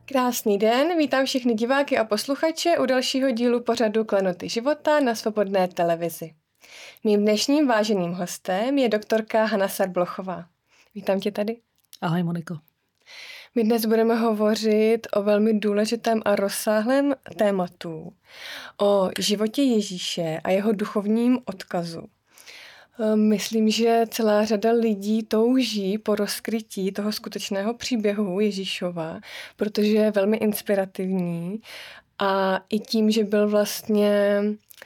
Krásný den, vítám všechny diváky a posluchače u dalšího dílu pořadu Klenoty života na Svobodné televizi. Mým dnešním váženým hostem je doktorka Hana Sarblochová. Vítám tě tady. Ahoj, Moniko. My dnes budeme hovořit o velmi důležitém a rozsáhlém tématu, o životě Ježíše a jeho duchovním odkazu. Myslím, že celá řada lidí touží po rozkrytí toho skutečného příběhu Ježíšova, protože je velmi inspirativní a i tím, že byl vlastně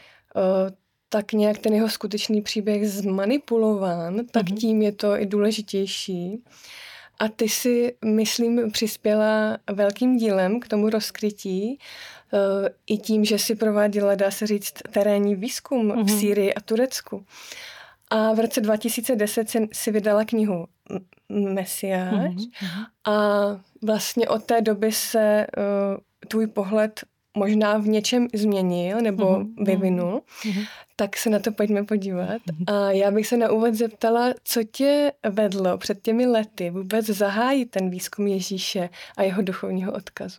tak nějak ten jeho skutečný příběh zmanipulován, tak tím je to i důležitější. A ty si, myslím, přispěla velkým dílem k tomu rozkrytí, i tím, že si prováděla, dá se říct, terénní výzkum v Sýrii a Turecku. A v roce 2010 si vydala knihu Mesiáš a vlastně od té doby se tvůj pohled možná v něčem změnil nebo vyvinul, tak se na to pojďme podívat. A já bych se na úvod zeptala, co tě vedlo před těmi lety vůbec zahájit ten výzkum Ježíše a jeho duchovního odkazu?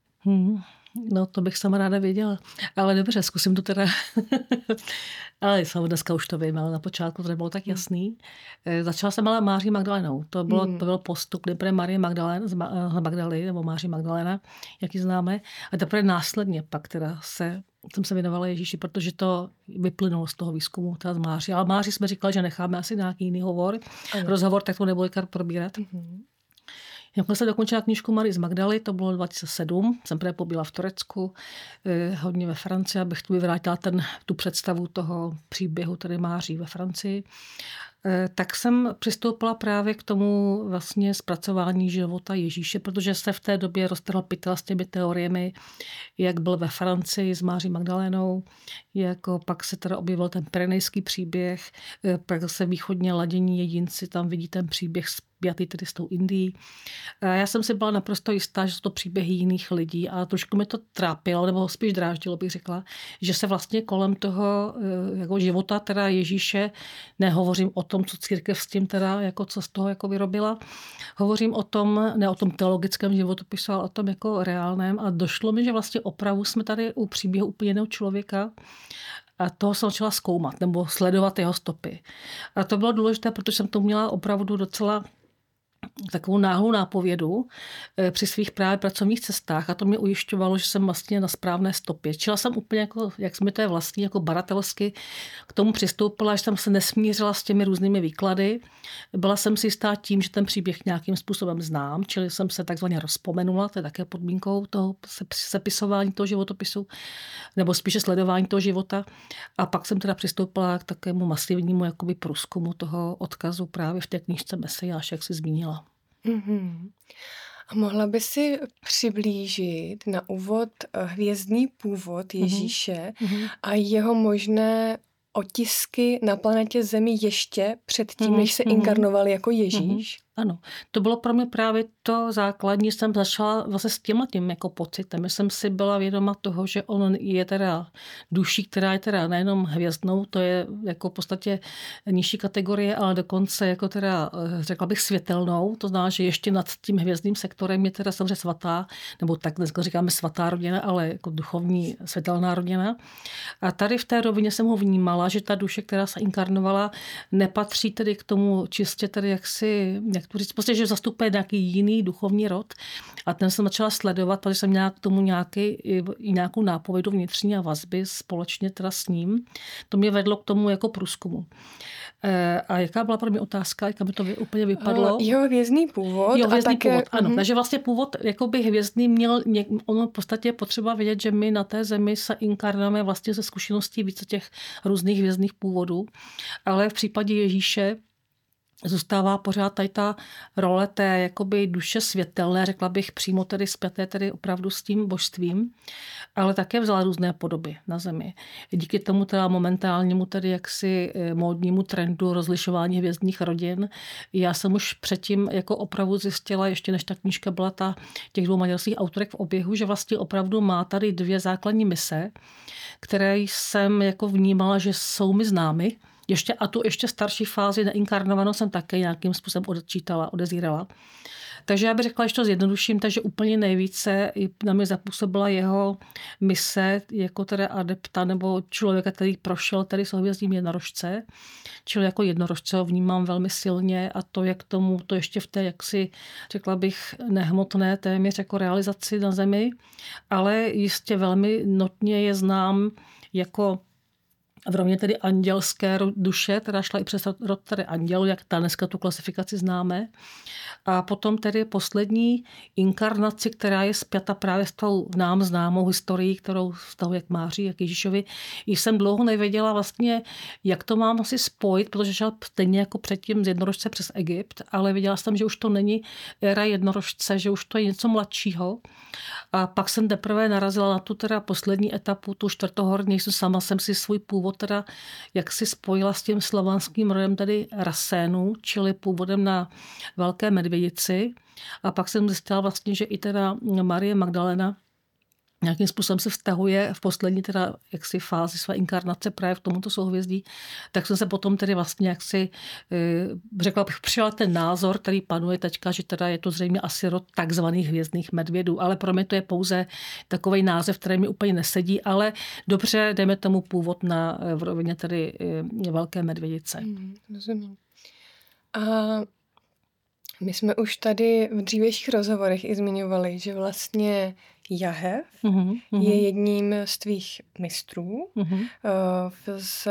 No, to bych sama ráda věděla. Ale dobře, zkusím to teda. Ale dneska už to vím, ale na počátku to nebylo tak jasný. Začala jsem ale Máří Magdalenou. To byl postup nejprve Marie Magdaly, nebo Máří Magdalena, jak ji známe. A teprve následně pak teda jsem se věnovala Ježíši, protože to vyplynulo z toho výzkumu teda z Máří. Ale Máří jsme říkali, že necháme asi nějaký jiný rozhovor, tak to nebudu probírat. Jakmile jsem dokončila knížku Marie z Magdaly, to bylo 2007, jsem právě pobývala v Turecku, hodně ve Francii, abych tu vyvrátila tu představu toho příběhu tady Máří ve Francii. Tak jsem přistoupila právě k tomu vlastně zpracování života Ježíše, protože se v té době roztrhl pytel s těmi teoriemi, jak byl ve Francii s Máří Magdalénou, jako pak se teda objevil ten pyrenejský příběh, pak se východně ladění jedinci, tam vidí ten příběh spjatý tedy s tou Indií. A já jsem si byla naprosto jistá, že jsou to příběhy jiných lidí a trošku mi to trápilo, nebo spíš dráždilo, bych řekla, že se vlastně kolem toho jako života teda Ježíše, nehovořím o tom, co církev s tím teda, jako co z toho jako vyrobila, hovořím o tom, ne o tom teologickém životopisu, ale o tom jako reálném a došlo mi, že vlastně opravdu jsme tady u příběhu úplně jiného člověka. A toho jsem začala zkoumat nebo sledovat jeho stopy. A to bylo důležité, protože jsem to měla opravdu docela takovou náhlou nápovědu při svých právě pracovních cestách a to mě ujišťovalo, že jsem vlastně na správné stopě. Čila jsem úplně, jako, jak mi to je vlastní, jako baratelsky k tomu přistoupila, že jsem se nesmířila s těmi různými výklady. Byla jsem si jistá tím, že ten příběh nějakým způsobem znám, čili jsem se takzvaně rozpomenula, to je také podmínkou toho sepisování toho životopisu, nebo spíše sledování toho života. A pak jsem teda přistoupila k takovému masivnímu jakoby průzkumu toho odkazu právě v té knížce Mesiáš, jak jsi zmínila. A mohla by si přiblížit na úvod hvězdný původ Ježíše a jeho možné otisky na planetě Zemi ještě předtím, než se inkarnoval jako Ježíš? Ano, to bylo pro mě právě to základní, jsem začala vlastně s tím jako pocitem. Jsem si byla vědoma toho, že on je teda duší, která je teda nejenom hvězdnou, to je jako v podstatě nižší kategorie, ale dokonce jako teda řekla bych světelnou, to znamená, že ještě nad tím hvězdným sektorem je teda samozřejmě svatá, nebo tak dneska říkáme svatá rodina, ale jako duchovní světelná rodina. A tady v té rovině jsem ho vnímala, že ta duše, která se inkarnovala, nepatří tedy k tomu čistě tedy jak to říct, prostě, že zastupuje nějaký jiný duchovní rod a ten jsem začala sledovat, protože jsem měla k tomu nějakou nápovědu vnitřní a vazby společně teda s ním. To mě vedlo k tomu jako průzkumu. A jaká byla pro mě otázka, jak by to úplně vypadlo? Jeho hvězdný původ. Původ, ano. Takže vlastně původ jakoby hvězdný měl, ono v podstatě je potřeba vědět, že my na té Zemi se inkarnujeme vlastně ze zkušeností více těch různých hvězdných původů, ale v případě Ježíše zůstává pořád tady ta role té jakoby duše světelné, řekla bych přímo tedy spjaté tedy opravdu s tím božstvím, ale také vzala různé podoby na Zemi. Díky tomu teda momentálnímu tedy jaksi módnímu trendu rozlišování hvězdných rodin, já jsem už předtím jako opravdu zjistila, ještě než ta knížka byla těch dvou maďarských autorek v oběhu, že vlastně opravdu má tady dvě základní mise, které jsem jako vnímala, že jsou mi známy, ještě starší fázi neinkarnovanou jsem také nějakým způsobem odezírala. Takže já bych řekla, že to zjednoduším, takže úplně nejvíce na mě zapůsobila jeho mise jako teda adepta nebo člověka, který prošel tady souhvězdím jednorožce. Čili jako jednorožce ho vnímám velmi silně a to je k tomu, to ještě v té, jaksi řekla bych, nehmotné téměř jako realizaci na Zemi, ale jistě velmi notně je znám jako v rovně tedy andělské duše, která šla i přes rod tedy andělů, jak ta dneska tu klasifikaci známe. A potom tedy poslední inkarnaci, která je spjata právě s tou nám známou historií, kterou vztahuje k Máří, jak Ježíšovi. Již jsem dlouho nevěděla vlastně, jak to mám asi spojit, protože šel stejně jako předtím z jednorožce přes Egypt, ale viděla jsem, že už to není éra jednorožce, že už to je něco mladšího. A pak jsem teprve narazila na tu teda poslední etapu, tu čtvrtohorní, sama jsem si svůj původ teda jak si spojila s tím slovanským rodem tady Rasénů, čili původem na Velké Medvědici. A pak jsem zjistila vlastně, že i teda Marie Magdalena nějakým způsobem se vztahuje v poslední teda jaksi fázi své inkarnace právě v tomuto souhvězdí, tak jsem se potom tedy vlastně jaksi, řekla bych, přijala ten názor, který panuje teďka, že teda je to zřejmě asi rod takzvaných hvězdných medvědů, ale pro mě to je pouze takovej název, který mi úplně nesedí, ale dobře, dejme tomu původ v rovině tedy Velké Medvědice. Rozumím. A my jsme už tady v dřívějších rozhovorech i zmiňovali, že vlastně Jahev je jedním z tvých mistrů z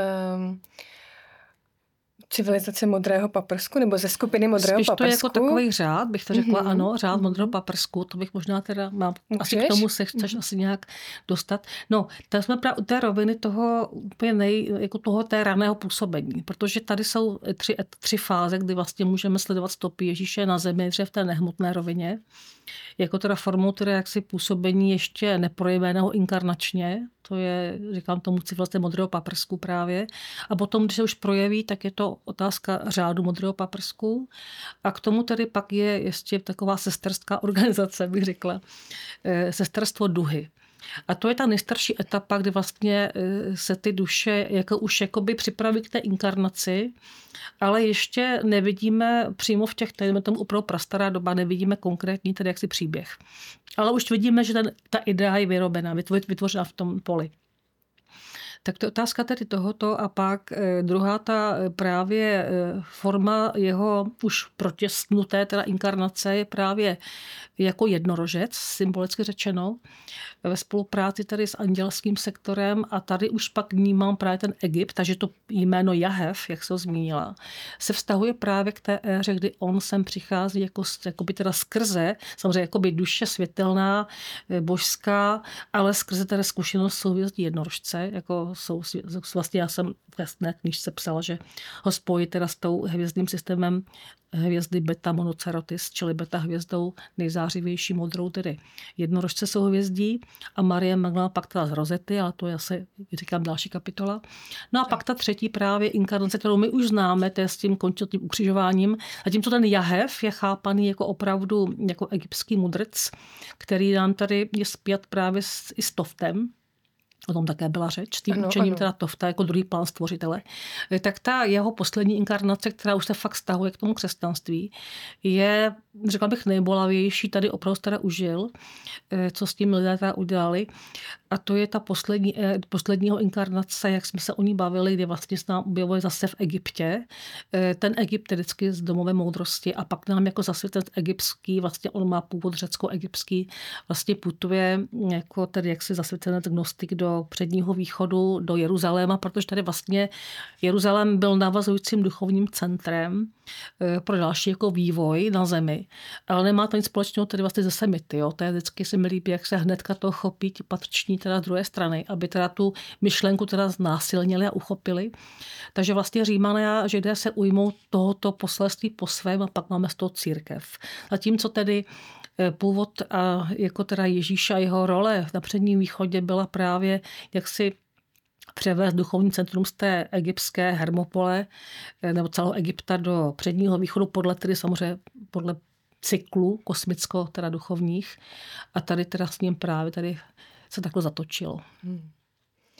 civilizace Modrého paprsku, nebo ze skupiny Modrého paprsku. Spíš to jako takový řád, bych to řekla, ano, řád Modrého paprsku, to bych možná teda mám, asi k tomu se chceš asi nějak dostat. No, tady jsme právě u té roviny toho úplně jako toho té raného působení, protože tady jsou tři fáze, kdy vlastně můžeme sledovat stopy Ježíše na zemi, v té nehmotné rovině, jako teda formou teda jaksi působení ještě neprojeveného inkarnačně, to je, říkám tomu, civilizace Modrého paprsku právě. A potom, když se už projeví, tak je to otázka řádu Modrého paprsku. A k tomu tedy pak je ještě taková sesterská organizace, bych řekla, sesterstvo duhy. A to je ta nejstarší etapa, kdy vlastně se ty duše jako už jakoby připraví k té inkarnaci, ale ještě nevidíme přímo v těch, tady tomu opravdu prastará doba, nevidíme konkrétní tedy jaksi příběh. Ale už vidíme, že ta idea je vyrobená, vytvořena v tom poli. Tak to je otázka tedy tohoto a pak druhá ta právě forma jeho už protěsnuté teda inkarnace je právě jako jednorožec, symbolicky řečeno, ve spolupráci tady s andělským sektorem a tady už pak vnímám právě ten Egypt, takže to jméno Jahev, jak se ho zmínila, se vztahuje právě k té éře, kdy on sem přichází jakoby teda skrze, samozřejmě jakoby duše světelná, božská, ale skrze teda zkušenost souhvězdí jednorožce, jako vlastně já jsem v té knížce psala, že ho spojí teda s tou hvězdným systémem hvězdy Beta Monocerotis, čili beta hvězdou nejzářivější modrou, tedy jednorožce souhvězdí a Marie Magdalena pak teda z Rozety, ale to je asi, říkám, další kapitola. No a pak ta třetí právě inkarnace, kterou my už známe, to je s tím končitým ukřižováním. Zatímco ten Jahev je chápaný jako opravdu jako egyptský mudrc, který nám tady je spjat právě i s Toftem. O tom také byla řeč, tím učením teda Tofta jako druhý plán stvořitele. Tak ta jeho poslední inkarnace, která už se fakt vztahuje k tomu křesťanství, je, řekla bych, nejbolavější, tady opravdu teda užil, co s tím lidé teda udělali. A to je ta posledního inkarnace, jak jsme se o ní bavili, kdy vlastně se nám objevuje zase v Egyptě. Ten Egypt je vždycky z domové moudrosti a pak nám jako zase ten egyptský, vlastně on má původ řecko-egyptský, vlastně putuje jako tedy jaksi zasvěcenec gnostik do předního východu, do Jeruzaléma, protože tady vlastně Jeruzalém byl navazujícím duchovním centrem pro další jako vývoj na zemi. Ale nemá to nic společného tedy vlastně ze semity. Jo? To je vždycky se mi líbí, jak se hnedka to chopí ti patřiční teda z druhé strany, aby teda tu myšlenku teda znásilnili a uchopili. Takže vlastně Římané a Židé se ujmou tohoto poselství po svém a pak máme z toho církev. Zatímco tedy původ a jako teda Ježíša, jeho role na předním východě byla právě jaksi převést duchovní centrum z té egyptské Hermopole nebo celého Egypta do předního východu podle tedy samozřejmě podle cyklu kosmicko teda duchovních a tady teda s ním právě tady se takhle zatočilo.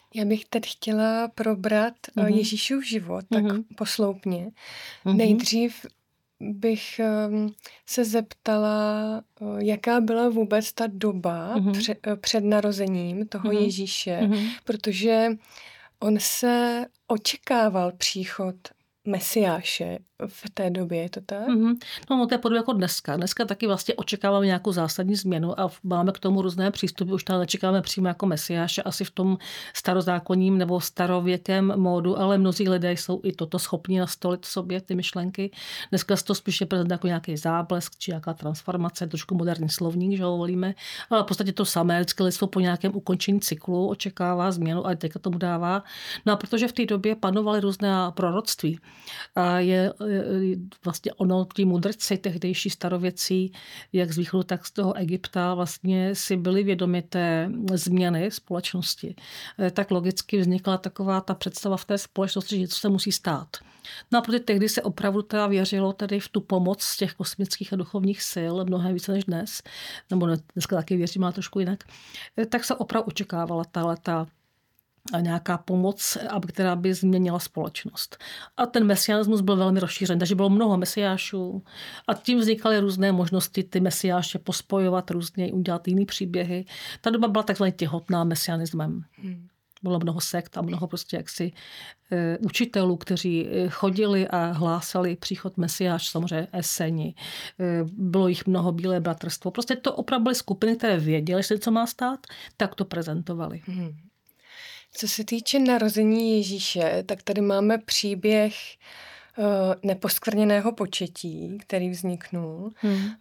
Já bych teď chtěla probrat Ježíšův život tak posloupně. Nejdřív bych se zeptala, jaká byla vůbec ta doba před narozením toho Ježíše, protože on se očekával příchod Mesiáše v té době, je to tak? No, to je podobně jako dneska. Dneska taky vlastně očekáváme nějakou zásadní změnu a máme k tomu různé přístupy. Už tam nečekáme přímo jako Mesiáše, asi v tom starozákonním nebo starověkém módu, ale mnozí lidé jsou i toto schopni nastolit v sobě, ty myšlenky. Dneska se to spíše prezentuje jako nějaký záblesk či nějaká transformace, trošku moderní slovník, že ho volíme, ale v podstatě to samé. Vždycky lidstvo po nějakém ukončení cyklu očekává změnu a teďka tomu dává. No a protože v té době panovaly různé proroctví, a je vlastně ono, ti mudrci tehdejší starověcí, jak z východu, tak z toho Egypta, vlastně si byli vědomi té změny společnosti. Tak logicky vznikla taková ta představa v té společnosti, že něco se musí stát. No a protože tehdy se opravdu teda věřilo tedy v tu pomoc z těch kosmických a duchovních sil, mnohem více než dnes, nebo dneska taky věřím, má trošku jinak, tak se opravdu očekávala ta a nějaká pomoc, která by změnila společnost. A ten mesianismus byl velmi rozšířen, takže bylo mnoho mesiášů a tím vznikaly různé možnosti ty mesiáše pospojovat různě, udělat jiný příběhy. Ta doba byla takzvaně těhotná mesianismem. Bylo mnoho sekt a mnoho prostě jaksi učitelů, kteří chodili a hlásali příchod Mesiáš, samozřejmě eseni. Bylo jich mnoho, Bílé bratrstvo. Prostě to opravdu byly skupiny, které věděly, že se něco má stát, tak to prezentovali. Co se týče narození Ježíše, tak tady máme příběh neposkvrněného početí, který vzniknul.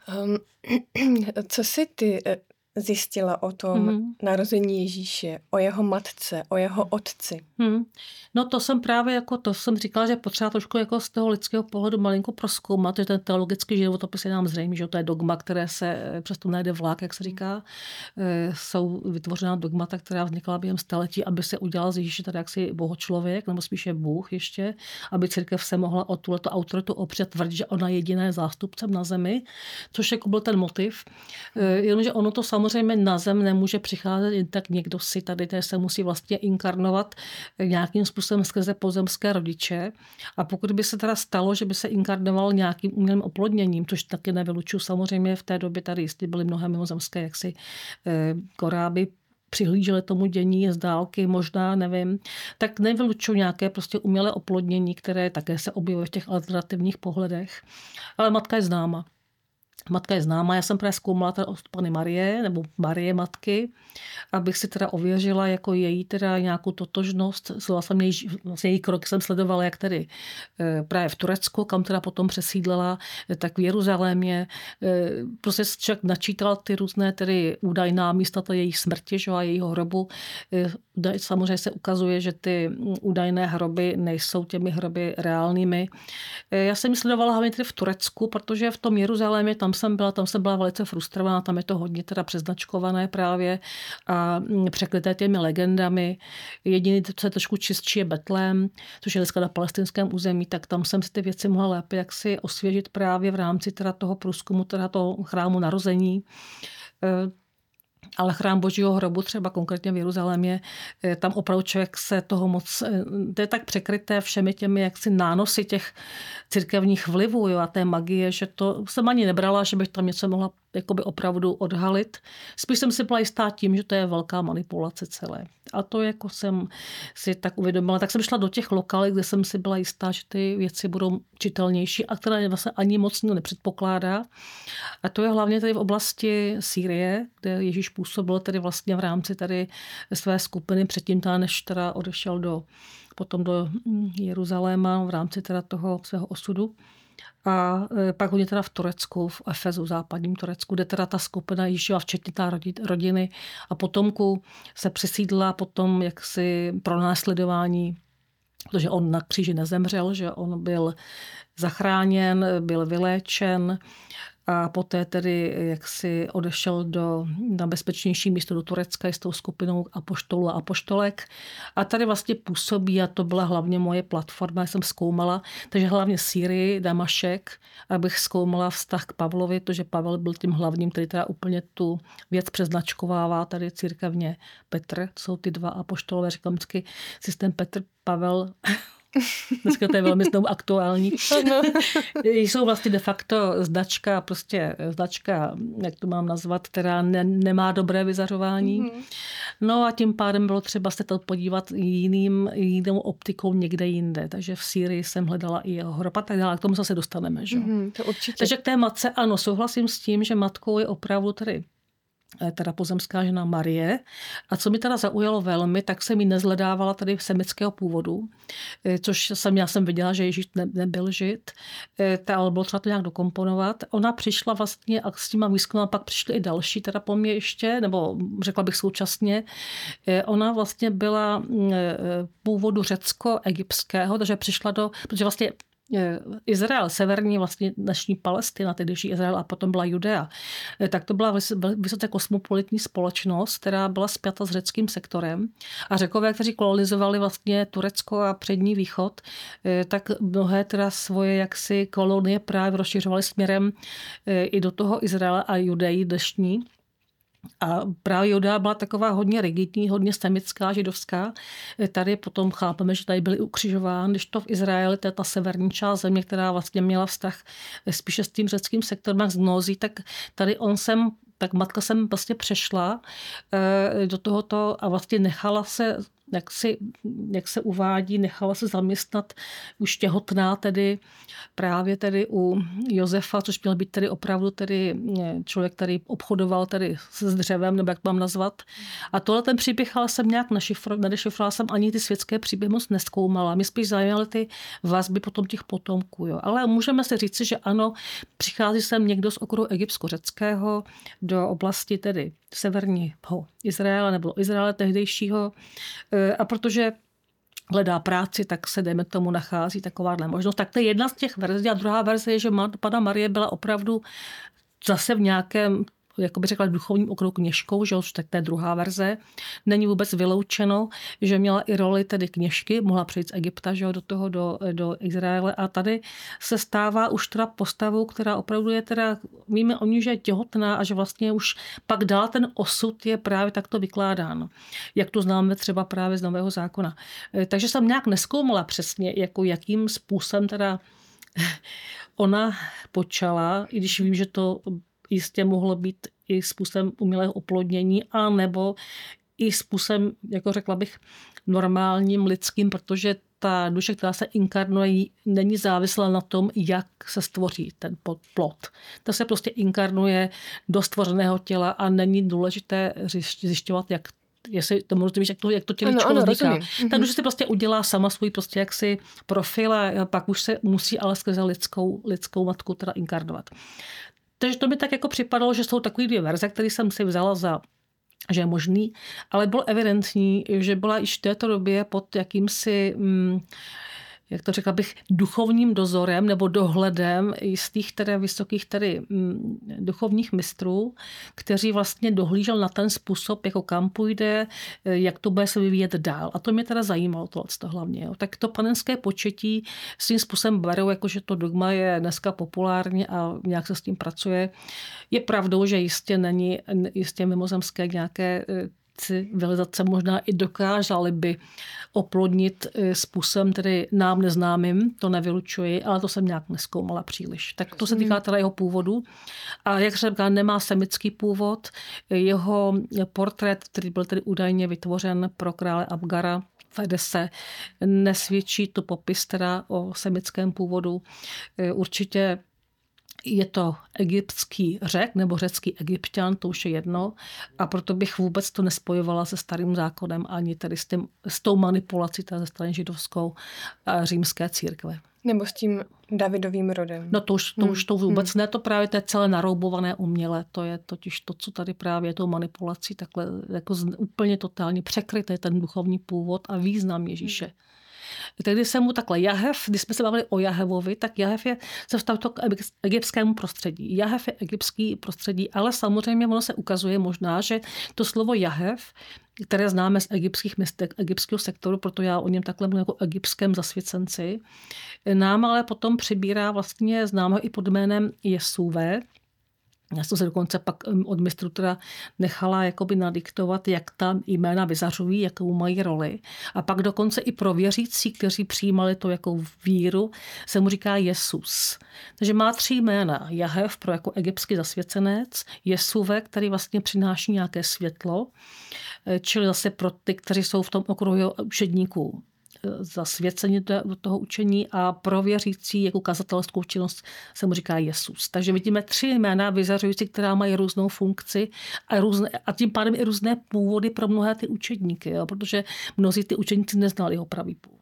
Co si ty zjistila o tom narození Ježíše, o jeho matce, o jeho otci? No to jsem právě to jsem říkala, že potřeba trošku z toho lidského pohledu malinko prozkoumat, že ten teologický životopis je nám zřejmý, že to je dogma, které se přesto najde vlák, jak se říká. Jsou vytvořená dogmata, která vznikla během staletí, aby se udělal z Ježíše tady jaksi bohočlověk, nebo spíše Bůh ještě, aby církev se mohla o tuhleto autoritu opřít, tvrdit, že ona je jediná zástupcem na zemi, což byl ten motiv. Jenomže ono to samozřejmě na zem nemůže přicházet jen tak, někdo si tady se musí vlastně inkarnovat nějakým způsobem skrze pozemské rodiče. A pokud by se teda stalo, že by se inkarnoval nějakým umělým oplodněním, což taky nevylučuju, samozřejmě v té době tady jistě byly mnohé mimozemské jaksi koráby, přihlíželi tomu dění z dálky, možná, nevím, tak nevylučuju nějaké prostě umělé oplodnění, které také se objevuje v těch alternativních pohledech. Ale matka je známa. Matka je známá, já jsem právě zkoumala teda od Panny Marie, nebo Marie matky, abych si teda ověřila jako její teda nějakou totožnost. Její krok jsem sledovala, jak tedy právě v Turecku, kam teda potom přesídlela, tak v Jeruzalémě. Prostě člověk načítal ty různé tedy údajná místa její smrti, že, a jejího hrobu. Samozřejmě se ukazuje, že ty údajné hroby nejsou těmi hroby reálnými. Já jsem ji sledovala hlavně tedy v Turecku, protože v tom Jeruzalémě tam jsem byla velice frustrovaná, tam je to hodně teda přeznačkované právě a překryté těmi legendami. Jediný, co je trošku čistší, je Betlém, což je dneska na palestinském území, tak tam jsem si ty věci mohla lépe jaksi osvěžit právě v rámci teda toho průzkumu, teda toho chrámu narození. Ale chrám Božího hrobu, třeba konkrétně v Jeruzalémě, tam opravdu člověk se toho moc, to je tak překryté všemi těmi jaksi nánosy těch církevních vlivů, jo, a té magie, že to jsem ani nebrala, že bych tam něco mohla jakoby opravdu odhalit. Spíš jsem si byla jistá tím, že to je velká manipulace celé. A to jako jsem si tak uvědomila. Tak jsem šla do těch lokalit, kde jsem si byla jistá, že ty věci budou čitelnější a které vlastně ani moc nikdo nepředpokládá. A to je hlavně tady v oblasti Sýrie, kde Ježíš působil tedy vlastně v rámci tady své skupiny předtím, než teda odešel potom do Jeruzaléma v rámci teda toho svého osudu. A pak hodně teda v Turecku, v Efezu, v západním Turecku, kde teda ta skupina Ježíšova, včetně té rodiny a potomků se přesídla potom jaksi pronásledování, protože on na kříži nezemřel, že on byl zachráněn, byl vyléčen a poté tedy jaksi odešel na bezpečnější místo do Turecka s tou skupinou apoštolů a apoštolek. A tady vlastně působí, a to byla hlavně moje platforma, jsem zkoumala, takže hlavně Sýrii, Damašek, abych zkoumala vztah k Pavlovi, to, že Pavel byl tím hlavním, který teda úplně tu věc přeznačkovává tady církevně Petr, jsou ty dva apoštolové, říkám vždycky systém Petr, Pavel, dneska to je velmi znovu aktuální. Jsou vlastně de facto značka, jak to mám nazvat, která nemá dobré vyzařování. No a tím pádem bylo třeba se to podívat jinou optikou někde jinde. Takže v Sýrii jsem hledala i jeho hrob a tak dále. K tomu se dostaneme. Že? To určitě. Takže k té matce, ano, souhlasím s tím, že matkou je opravdu teda pozemská žena Marie. A co mi teda zaujalo velmi, tak jsem ji nezhledávala tady semického původu, což já jsem viděla, že Ježíš nebyl žid, ale bylo třeba to nějak dokomponovat. Ona přišla vlastně a s těma výzkumem pak přišly i další, teda po mně ještě, nebo řekla bych současně. Ona vlastně byla původu řecko-egyptského, takže přišla protože vlastně Izrael, severní vlastně dnešní Palestina, tehdejší Izrael a potom byla Judea, tak to byla vysoce kosmopolitní společnost, která byla spjata s řeckým sektorem a Řekové, kteří kolonizovali vlastně Turecko a přední východ, tak mnohé teda svoje jaksi kolonie právě rozšiřovaly směrem i do toho Izraela a Judeji dnešní. A právě Judea byla taková hodně rigidní, hodně semitská, židovská. Tady potom chápeme, že tady byli ukřižováni, když to v Izraeli, to je ta severní část země, která vlastně měla vztah spíše s tím řeckým sektorem a s gnózí, tak tady tak matka jsem vlastně přešla do tohoto a vlastně nechala se, jak se uvádí, nechala se zaměstnat už těhotná tedy právě tedy u Josefa, což měl být tedy opravdu tedy člověk, který obchodoval tedy s dřevem, nebo jak mám nazvat. A tohle ten příběh ale jsem nějak nedešifrovala, jsem ani ty světské příběhy moc nezkoumala. Mě spíš zajímaly ty vazby potom těch potomků. Jo. Ale můžeme si říci, že ano, přichází sem někdo z okruhu egyptsko-řeckého do oblasti tedy severního Izraele nebo Izraele tehdejšího. A protože hledá práci, tak se, dejme tomu, nachází takováhle možnost. Tak to je jedna z těch verzí. A druhá verze je, že Panna Marie byla opravdu zase v nějakém, jako by řekla, duchovním okruhu kněžkou, že už tak to je druhá verze. Není vůbec vyloučeno, že měla i roli tedy kněžky, mohla přejít z Egypta, že do Izraele a tady se stává už teda postavou, která opravdu je teda, víme o ní, že je těhotná a že vlastně už pak dál ten osud je právě takto vykládán, jak to známe třeba právě z Nového zákona. Takže jsem nějak nezkoumala přesně, jako jakým způsobem teda ona počala, i když vím, že to jistě mohlo být i způsobem umělého oplodnění, anebo i způsobem, jako řekla bych, normálním lidským, protože ta duše, která se inkarnuje, není závislá na tom, jak se stvoří ten plod. Ta se prostě inkarnuje do stvořeného těla a není důležité zjišťovat, jestli to můžu víš, jak to těličko vzniká. Ta duše si prostě udělá sama svůj prostě jaksi profil a pak už se musí ale skrze lidskou matku teda inkarnovat. Takže to mi tak jako připadalo, že jsou takové dvě verze, které jsem si vzala za, že je možný, ale bylo evidentní, že byla již v této době pod jakýmsi, jak to řekla bych, duchovním dozorem nebo dohledem jistých tedy vysokých tedy duchovních mistrů, kteří vlastně dohlížel na ten způsob, jako kam půjde, jak to bude se vyvíjet dál. A to mě teda zajímalo tohle hlavně. Jo. Tak to panenské početí s tím způsobem berou, jakože to dogma je dneska populární a nějak se s tím pracuje. Je pravdou, že jistě mimozemské nějaké civilizace možná i dokážaly by oplodnit způsobem tedy nám neznámým, to nevylučuji, ale to jsem nějak nezkoumala příliš. Tak to se týká teda jeho původu. A jak jsem říkala, nemá semický původ. Jeho portrét, který byl tedy údajně vytvořen pro krále Abgara v Edese, nesvědčí tu popis teda o semickém původu. Určitě je to egyptský Řek nebo řecký Egypťan, to už je jedno. A proto bych vůbec to nespojovala se starým zákonem ani tady s tou manipulací ze strany židovskou a římské církve. Nebo s tím Davidovým rodem. No to už vůbec ne, to právě to je celé naroubované uměle. To je totiž to, co tady právě je tou manipulací, takhle jako úplně totálně překryté ten duchovní původ a význam Ježíše. Tehdy se mu takhle Jahev, když jsme se bavili o Jahevovi, tak Jahev se vztahuje k egyptskému prostředí. Jahev je egyptský prostředí, ale samozřejmě ono se ukazuje možná, že to slovo Jahev, které známe z egyptských městek, egyptského sektoru, proto já o něm takhle mluvím jako egyptském zasvěcenci, nám ale potom přibírá vlastně, známe ho i pod jménem Jesuve. Já jsem se dokonce pak od mistru teda nechala jakoby nadiktovat, jak ta jména vyzařují, jakou mají roli. A pak dokonce i pro věřící, kteří přijímali to jako víru, se mu říká Jesus. Takže má 3 jména. Jahev pro jako egyptský zasvěcenec, Jesuve, který vlastně přináší nějaké světlo, čili zase pro ty, kteří jsou v tom okruhu učedníků zasvěcení do toho učení, a pro věřící jako kazatelskou činnost se mu říká Jesus. Takže vidíme 3 jména vyzařující, která mají různou funkci a tím pádem i různé původy pro mnohé ty učedníky, jo, protože mnozí ty učedníci neznali jeho pravý původ.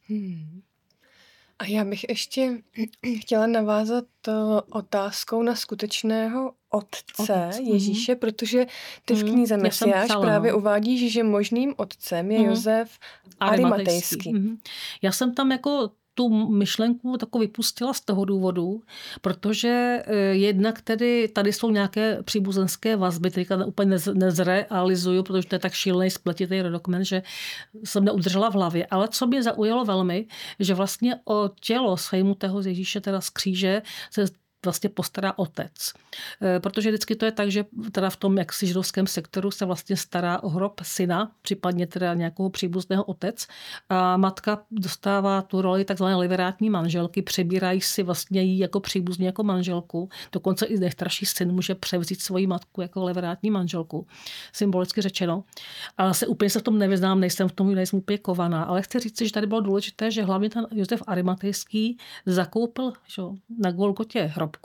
A já bych ještě chtěla navázat otázkou na skutečného otce Ježíše, protože ty v knize Mesiáš právě uvádíš, že možným otcem je Josef Arimatejský. Já jsem tam jako tu myšlenku takovou vypustila z toho důvodu, protože jednak tedy tady jsou nějaké příbuzenské vazby, teďka úplně nezrealizuju, protože to je tak šílený spletitý rodokmen, že jsem neudržela v hlavě. Ale co mě zaujalo velmi, že vlastně o tělo sejmutého z Ježíše, teda z kříže, se vlastně postará otec. Protože vždycky to je tak, že teda v tom jaksi židovském sektoru se vlastně stará o hrob syna, případně teda nějakého příbuzného otec. A matka dostává tu roli takzvané liberátní manželky, přebírají si vlastně jí jako příbuzně jako manželku. Dokonce i nejstarší syn může převzít svoji matku jako liberátní manželku, symbolicky řečeno. Ale úplně se v tom nevyznám, nejsem úplně kovaná. Ale chci říct, že tady bylo důležité, že hlavně ten Josef Arimatejský zakoupil na Golgotě hrob.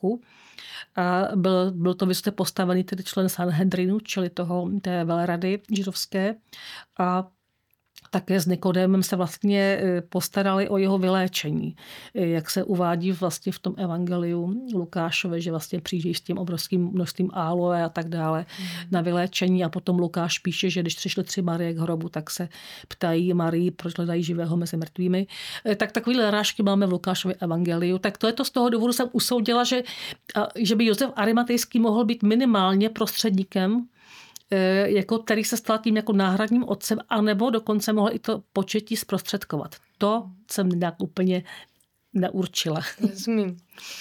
A byl to vysoce postavený tedy člen Sanhedrinu, čili té velerady židovské, a také s Nikodémem se vlastně postarali o jeho vyléčení. Jak se uvádí vlastně v tom evangeliu Lukášové, že vlastně přijíždí s tím obrovským množstvím áloe a tak dále na vyléčení, a potom Lukáš píše, že když přišly 3 Marie k hrobu, tak se ptají Marii, proč hledají živého mezi mrtvými. Tak takovýhle rážky máme v Lukášově evangeliu. Tak to je to, z toho důvodu jsem usoudila, že by Josef Arimatejský mohl být minimálně prostředníkem, jako který se stal tím jako náhradním otcem, anebo dokonce mohl i to početí zprostředkovat. To jsem nějak úplně neurčila. Rozumím.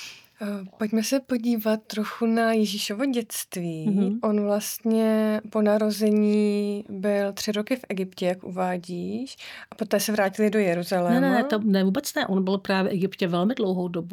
Pojďme se podívat trochu na Ježíšovo dětství. On vlastně po narození byl 3 roky v Egyptě, jak uvádíš, a poté se vrátili do Jeruzaléma. Ne, vůbec ne. On byl právě v Egyptě velmi dlouhou dobu.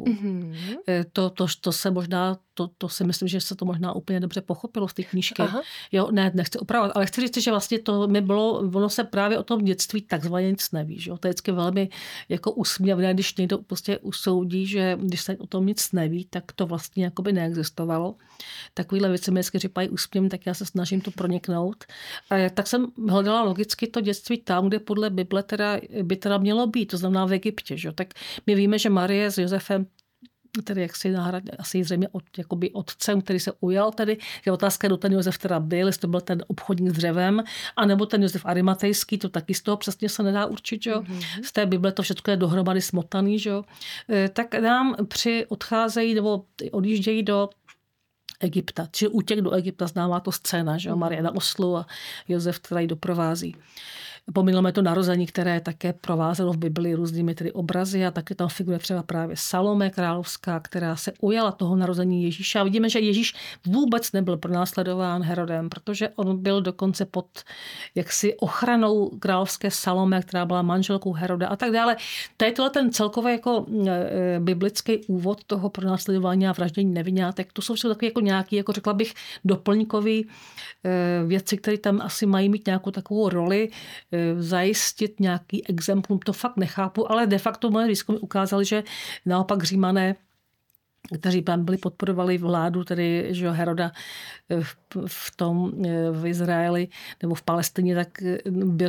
To se možná, to si myslím, že se to možná úplně dobře pochopilo z té knížky. Jo, nechci opravovat, ale chci říct, že vlastně to mi bylo, ono se právě o tom dětství takzvaně nic neví. Že? To je vždycky velmi jako úsměvné, když někdo prostě usoudí, že když se o tom nic neví, tak to vlastně jakoby neexistovalo. Takovýhle věci mi vždycky říkají úsměvně, tak já se snažím to proniknout. A tak jsem hledala logicky to dětství tam, kde podle Bible by teda mělo být, to znamená v Egyptě. Že? Tak my víme, že Marie s Josefem tedy jaksi asi zřejmě jakoby otcem, který se ujal, tedy je otázka, kdo ten Josef teda byl, jestli to byl ten obchodník s dřevem, anebo ten Josef Arimatejský, to taky z toho přesně se nedá určit, že? Z té Bible to všechno je dohromady smotaný, že? Tak nám odcházejí nebo odjíždějí do Egypta, či útěk do Egypta, známá to scéna, že? Marie na oslu a Josef teda ji doprovází. Pomínáme to narození, které také provázelo v Bibli různými tedy obrazy, a taky tam figuruje třeba právě Salome královská, která se ujala toho narození Ježíše. A vidíme, že Ježíš vůbec nebyl pronásledován Herodem, protože on byl dokonce pod jaksi ochranou královské Salome, která byla manželkou Heroda a tak dále. Tady tohle ten celkový jako biblický úvod toho pronásledování a vraždění nevinátek, to jsou všechno takové jako nějaký, jako řekla bych, doplňkový věci, které tam asi mají mít nějakou takovou roli, zajistit nějaký exemplum, to fakt nechápu, ale de facto moje výzkumy ukázaly, že naopak Římané, kteří podporovali vládu, tedy že Heroda v Izraeli nebo v Palestině, tak byli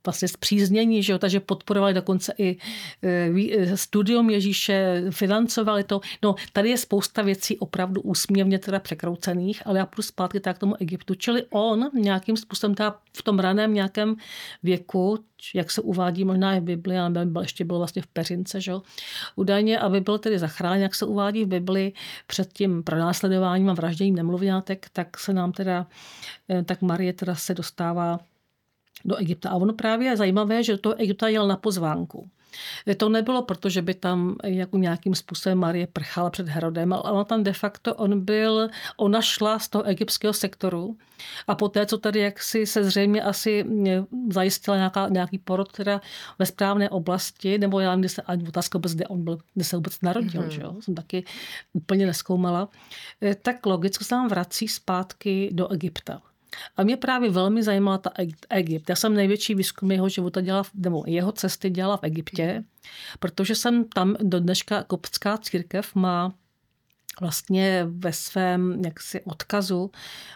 vlastně zpříznění, že jo, takže podporovali dokonce i studium Ježíše, financovali to. No, tady je spousta věcí opravdu úsměvně teda překroucených, ale já půjdu zpátky tak k tomu Egyptu. Čili on nějakým způsobem teda v tom raném nějakém věku, jak se uvádí možná i v Bibli, ale ještě byl vlastně v peřince, že jo, údajně, aby byl tedy zachráněn, jak se uvádí v Bibli, před tím pronásledováním a vražděním nemluvňátek, tak se nám teda, tak Marie teda se dostává do Egypta. A ono právě je zajímavé, že do toho Egypta jel na pozvánku. To nebylo proto, že by tam jako nějakým způsobem Marie prchala před Herodem, ale ona tam de facto ona šla z toho egyptského sektoru a poté, co tady jaksi se zřejmě asi zajistila nějaký porod teda ve správné oblasti, nebo já nevím, ani otázka vůbec, kde se vůbec narodil, že jo? Jsem taky úplně nezkoumala, tak logicky se nám vrací zpátky do Egypta. A mě právě velmi zajímala ta Egypt. Já jsem největší výzkum jeho života nebo jeho cesty dělala v Egyptě, protože jsem tam do dneška koptská církev má vlastně ve svém jaksi odkazu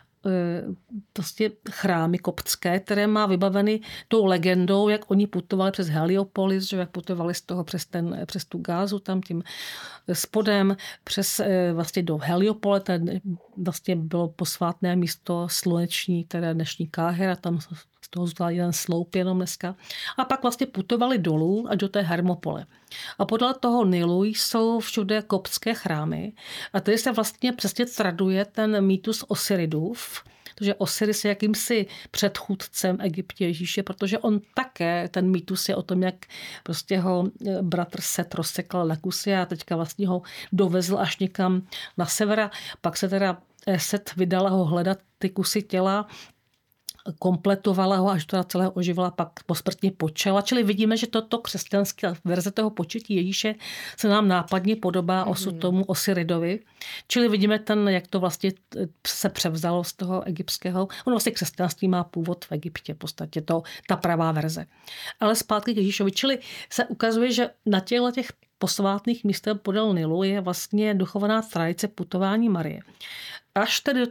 prostě chrámy koptské, které má vybaveny tou legendou, jak oni putovali přes Heliopolis, že jak putovali z toho přes tu Gázu tam tím spodem, přes vlastně do Heliopole, vlastně bylo posvátné místo sluneční, teda dnešní Káhira, tam z toho zůstal jeden sloup jenom dneska. A pak vlastně putovali dolů až do té Hermopole. A podle toho Nilu jsou všude koptské chrámy. A tady se vlastně přesně traduje ten mýtus Osiridův, protože Osiris je jakýmsi předchůdcem Egyptě Ježíše, protože on také, ten mýtus je o tom, jak prostě ho bratr Set rozsekl na kusy a teďka vlastně ho dovezl až někam na sever. Pak se teda Set vydala ho hledat ty kusy těla, kompletovala ho, až to celého oživila, pak posmrtně počala. Čili vidíme, že toto křesťanské verze toho početí Ježíše se nám nápadně podobá osu tomu Osiridovi. Čili vidíme jak to vlastně se převzalo z toho egyptského. Ono vlastně křesťanství má původ v Egyptě, v podstatě ta pravá verze. Ale zpátky k Ježíšovi. Čili se ukazuje, že na těch posvátných místech podél Nilu je vlastně dochovaná tradice putování Marie. Až tedy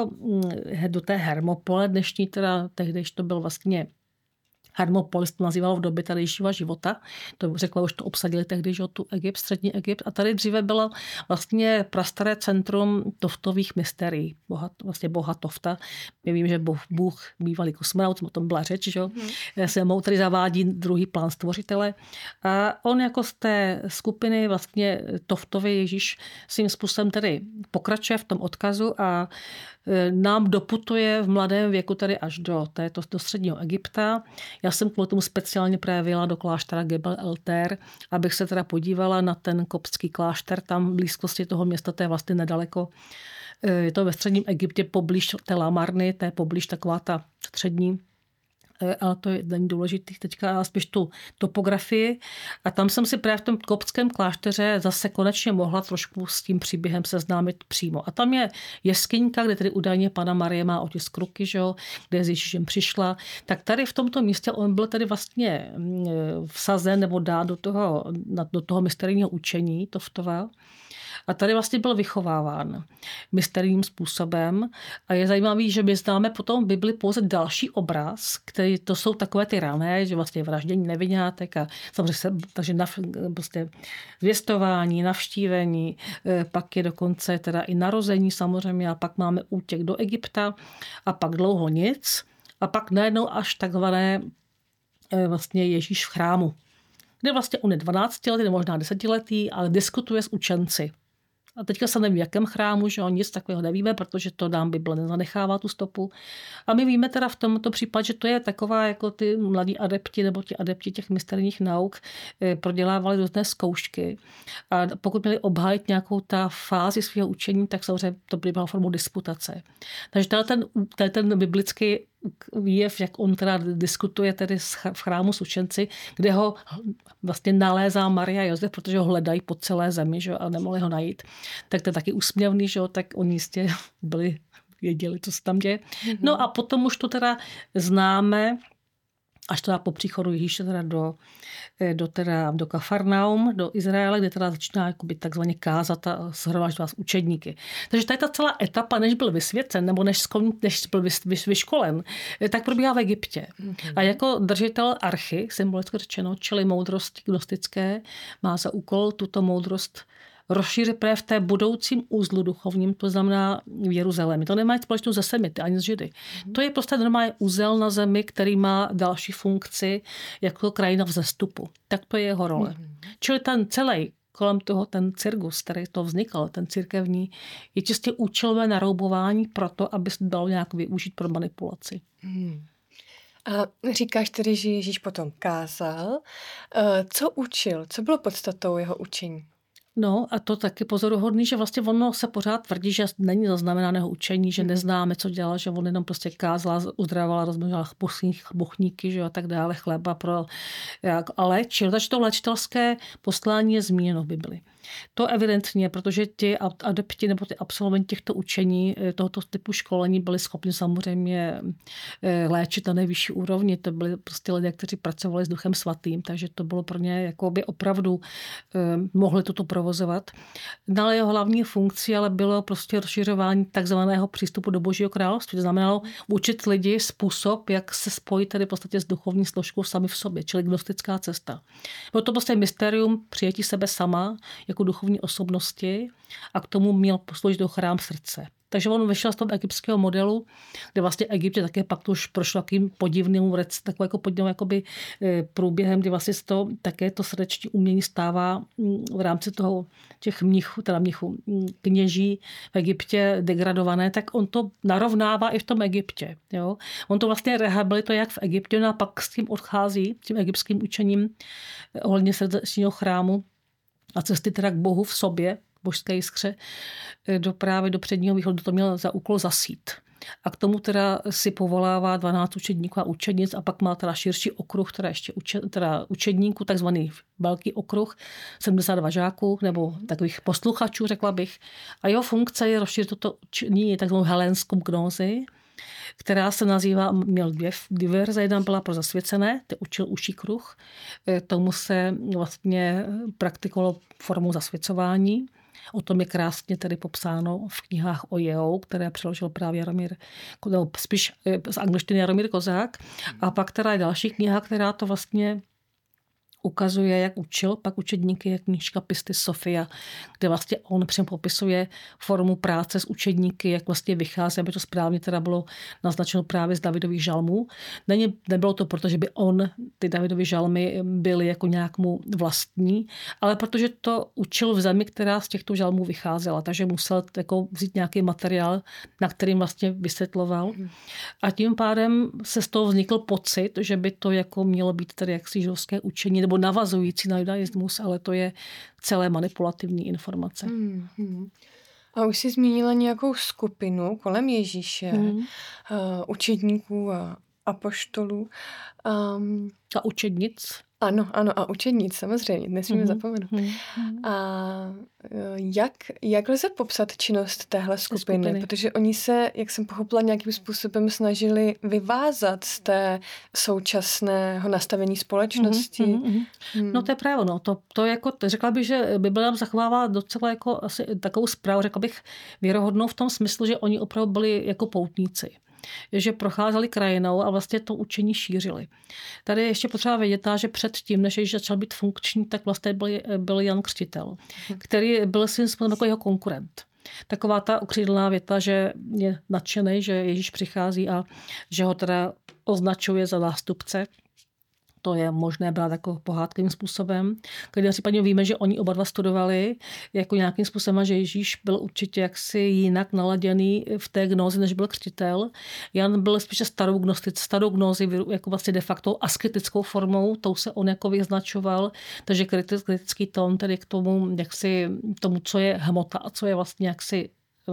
do té Hermopole, dnešní teda, tehdy to byl vlastně Hermopolis, to nazývalo v době tady Ježíšova života. To řekla, už to obsadili tehdy, že tu Egypt, střední Egypt. A tady dříve bylo vlastně prastaré centrum toftových mysterií. Vlastně boha Tofta. My vím, že Bůh bývalý kosmonaut, o tom byla řeč, že se mou tady zavádí druhý plán stvořitele. A on jako z té skupiny vlastně Toftovi Ježíš svým způsobem tedy pokračuje v tom odkazu a nám doputuje v mladém věku tady až do středního Egypta. Já jsem kvůli tomu speciálně právě do kláštera Gebel el-Ter, abych se teda podívala na ten koptský klášter, tam v blízkosti toho města, to je vlastně nedaleko. Je to ve středním Egyptě poblíž té Lamarny, to je poblíž taková ta střední, ale to není důležitý teďka, ale spíš tu topografii. A tam jsem si právě v tom koptském klášteře zase konečně mohla trošku s tím příběhem seznámit přímo. A tam je jeskyňka, kde tedy údajně Panna Marie má otisk ruky, že jo, kde s Ježíšem přišla. Tak tady v tomto místě on byl tedy vlastně vsazen nebo dán do toho mysterijního učení Toftova. A tady vlastně byl vychováván mysterijním způsobem. A je zajímavý, že my známe potom v Bibli pouze další obraz, který to jsou takové ty rané, že vlastně vraždění nevinňátek a samozřejmě takže prostě zvěstování, navštívení, pak je dokonce teda i narození samozřejmě a pak máme útěk do Egypta a pak dlouho nic a pak najednou až takzvané vlastně Ježíš v chrámu, kde vlastně on je 12letý, možná 10letý, ale diskutuje s učenci. A teďka se nevím, v jakém chrámu, že nic takového nevíme, protože to nám Bible nezanechává tu stopu. A my víme teda v tomto případě, že to je taková, jako ty mladí adepti nebo ti adepti těch mysterijních nauk prodělávali různé zkoušky. A pokud měli obhájit nějakou ta fázi svého učení, tak samozřejmě to byla formou disputace. Takže ten biblický výjev, jak on teda diskutuje tedy v chrámu s učenci, kde ho vlastně nalézá Maria a Josef, protože ho hledají po celé zemi, že, a nemohli ho najít. Tak to je taky úsměvný, že, tak oni jistě věděli, co se tam děje. No a potom už to teda známe až teda po příchodu Ježíše teda do Kafarnaum, do Izraele, kde teda začíná jakoby takzvaně kázat a shromažďovat učedníky. Takže tady ta celá etapa, než byl vysvěcen, nebo než byl vyškolen, tak probíhá v Egyptě. A jako držitel archy, symbolicky řečeno, čili moudrosti gnostické, má za úkol tuto moudrost rozšířit právě v té budoucím úzlu duchovním, to znamená v Jeruzalémě. To nemá nic společného se Semity, ani s Židy. To je prostě normálně úzel na zemi, který má další funkci jako krajina vzestupu. Tak to je jeho role. Čili ten celý kolem toho, ten cirkus, který to vznikl, ten církevní, je čistě účelové naroubování proto, aby se dalo nějak využít pro manipulaci. A říkáš tedy, že Ježíš potom kázal. Co učil? Co bylo podstatou jeho učení? No a to taky pozoruhodný, že vlastně ono se pořád tvrdí, že není zaznamenaného učení, že neznáme, co dělal, že on jenom prostě kázal, uzdravoval, rozmnožil bochníky, že a tak dále, chleba a léčil. Takže to léčitelské poslání je zmíněno v Bibli. To evidentně, protože ti adepti nebo ty absolventi těchto učení, tohoto typu školení byli schopni samozřejmě léčit na nejvyšší úrovni. To byli prostě lidé, kteří pracovali s Duchem Svatým, takže to bylo pro ně jakoby opravdu mohli toto provozovat. Ale jeho hlavní funkcí ale bylo prostě rozšiřování takzvaného přístupu do Božího království. To znamenalo učit lidi způsob, jak se spojit tedy v podstatě s duchovní složkou sami v sobě, čili gnostická cesta. Bylo to prostě mysterium přijetí sebe sama jako duchovní osobnosti a k tomu měl posloužit do chrám srdce. Takže on vyšel z toho egyptského modelu, kde vlastně Egypt také pak to už prošlo takovým podivným průběhem, kdy vlastně také to srdeční umění stává v rámci toho těch mnichů, kněží v Egyptě degradované, tak on to narovnává i v tom Egyptě. Jo? On to vlastně rehabilituje jak v Egyptě, a pak s tím odchází, tím egyptským učením ohledně srdečního chrámu a cesty teda k Bohu v sobě, božské jiskře, právě do předního východu, to měl za úkol zasít. A k tomu teda si povolává 12 učedníků a učednic a pak má teda širší okruh, teda ještě učedníků, takzvaný velký okruh, 72 žáků nebo takových posluchačů, řekla bych. A jeho funkce je rozšířit toto učení, takzvanou helénskou gnózi, která se nazývá, měl dvě verze, jedna byla pro zasvěcené, ty učil uší kruh, tomu se vlastně praktikovalo formou zasvěcování. O tom je krásně tedy popsáno v knihách o Jeho, které přeložil právě spíš z angličtiny Jaromír Kozák. A pak teda je další kniha, která to vlastně ukazuje, jak učil pak učedníky, je knížka Pistis Sophia, kde vlastně on přímo popisuje formu práce s učedníky, jak vlastně vychází, aby to správně teda bylo naznačeno právě z Davidových žalmů. Nebylo to proto, že by ty Davidovy žalmy byly jako nějak mu vlastní, ale protože to učil v zemi, která z těchto žalmů vycházela, takže musel jako vzít nějaký materiál, na kterým vlastně vysvětloval. A tím pádem se z toho vznikl pocit, že by to jako mělo být tedy jaksi židovské učení, nebo navazující na judaismus, ale to je celé manipulativní informace. A už jsi zmínila nějakou skupinu kolem Ježíše, učedníků a apoštolů. A učednic. Ano, a učednic, samozřejmě, nesmíme zapomenout. A jak lze popsat činnost téhle skupiny? Protože oni se, jak jsem pochopila, nějakým způsobem snažili vyvázat z té současného nastavení společnosti. No to je právě, no. To jako, řekla bych, že Bible nám zachovává docela jako asi takovou zprávu, řekla bych, věrohodnou v tom smyslu, že oni opravdu byli jako poutníci. Že procházeli krajinou a vlastně to učení šířili. Tady ještě potřeba vědět, že předtím, než Ježíš začal být funkční, tak vlastně byl Jan Křtitel, který byl svým způsobem jako jeho konkurent. Taková ta ukřídlená věta, že je nadšený, že Ježíš přichází a že ho teda označuje za nástupce. To je možné brát jako pohádkovým způsobem. Když případně víme, že oni oba dva studovali jako nějakým způsobem, že Ježíš byl určitě jaksi jinak naladěný v té gnózi, než byl křtitel. Jan byl spíše starou gnózi, jako vlastně de facto asketickou formou, tou se on jako vyznačoval, takže kritický tón tedy k tomu, tomu, co je hmota a co je vlastně jaksi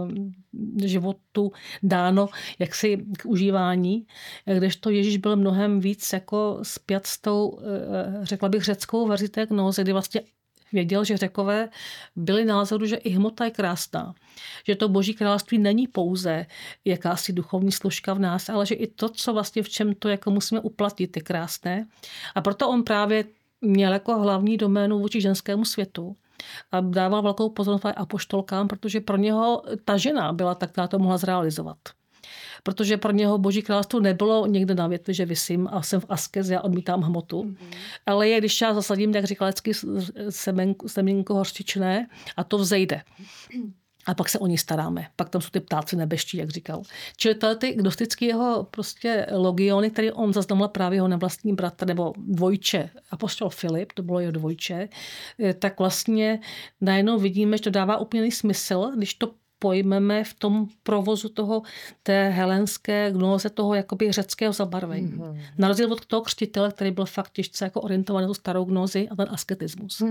životu dáno jaksi k užívání, kdežto Ježíš byl mnohem víc jako spjat s tou, řekla bych, řeckou verzí té gnózy, kdy vlastně věděl, že Řekové byli názoru, že i hmota je krásná. Že to Boží království není pouze jakási duchovní složka v nás, ale že i to, co vlastně v čem to jako musíme uplatnit, je krásné. A proto on právě měl jako hlavní doménu vůči ženskému světu a dával velkou pozornost apoštolkám, protože pro něho ta žena byla tak, která to mohla zrealizovat. Protože pro něho Boží království nebylo někde na větvi, že visím a jsem v askezi a odmítám hmotu. Ale je, když já zasadím, jak říkal vždycky, semínko hořčičné a to vzejde. A pak se o ní staráme. Pak tam jsou ty ptáci nebeští, jak říkal. Čili ty gnostické jeho prostě logiony, které on zaznamenal právě jeho nevlastní bratr nebo dvojče, apoštol Filip, to bylo jeho dvojče, tak vlastně najednou vidíme, že to dává úplně smysl, když to pojmeme v tom provozu té helenské gnóze, toho jakoby řeckého zabarvení. Na rozdíl od toho křtitele, který byl fakt těžce jako orientovaný na tu starou gnózi a ten asketismus.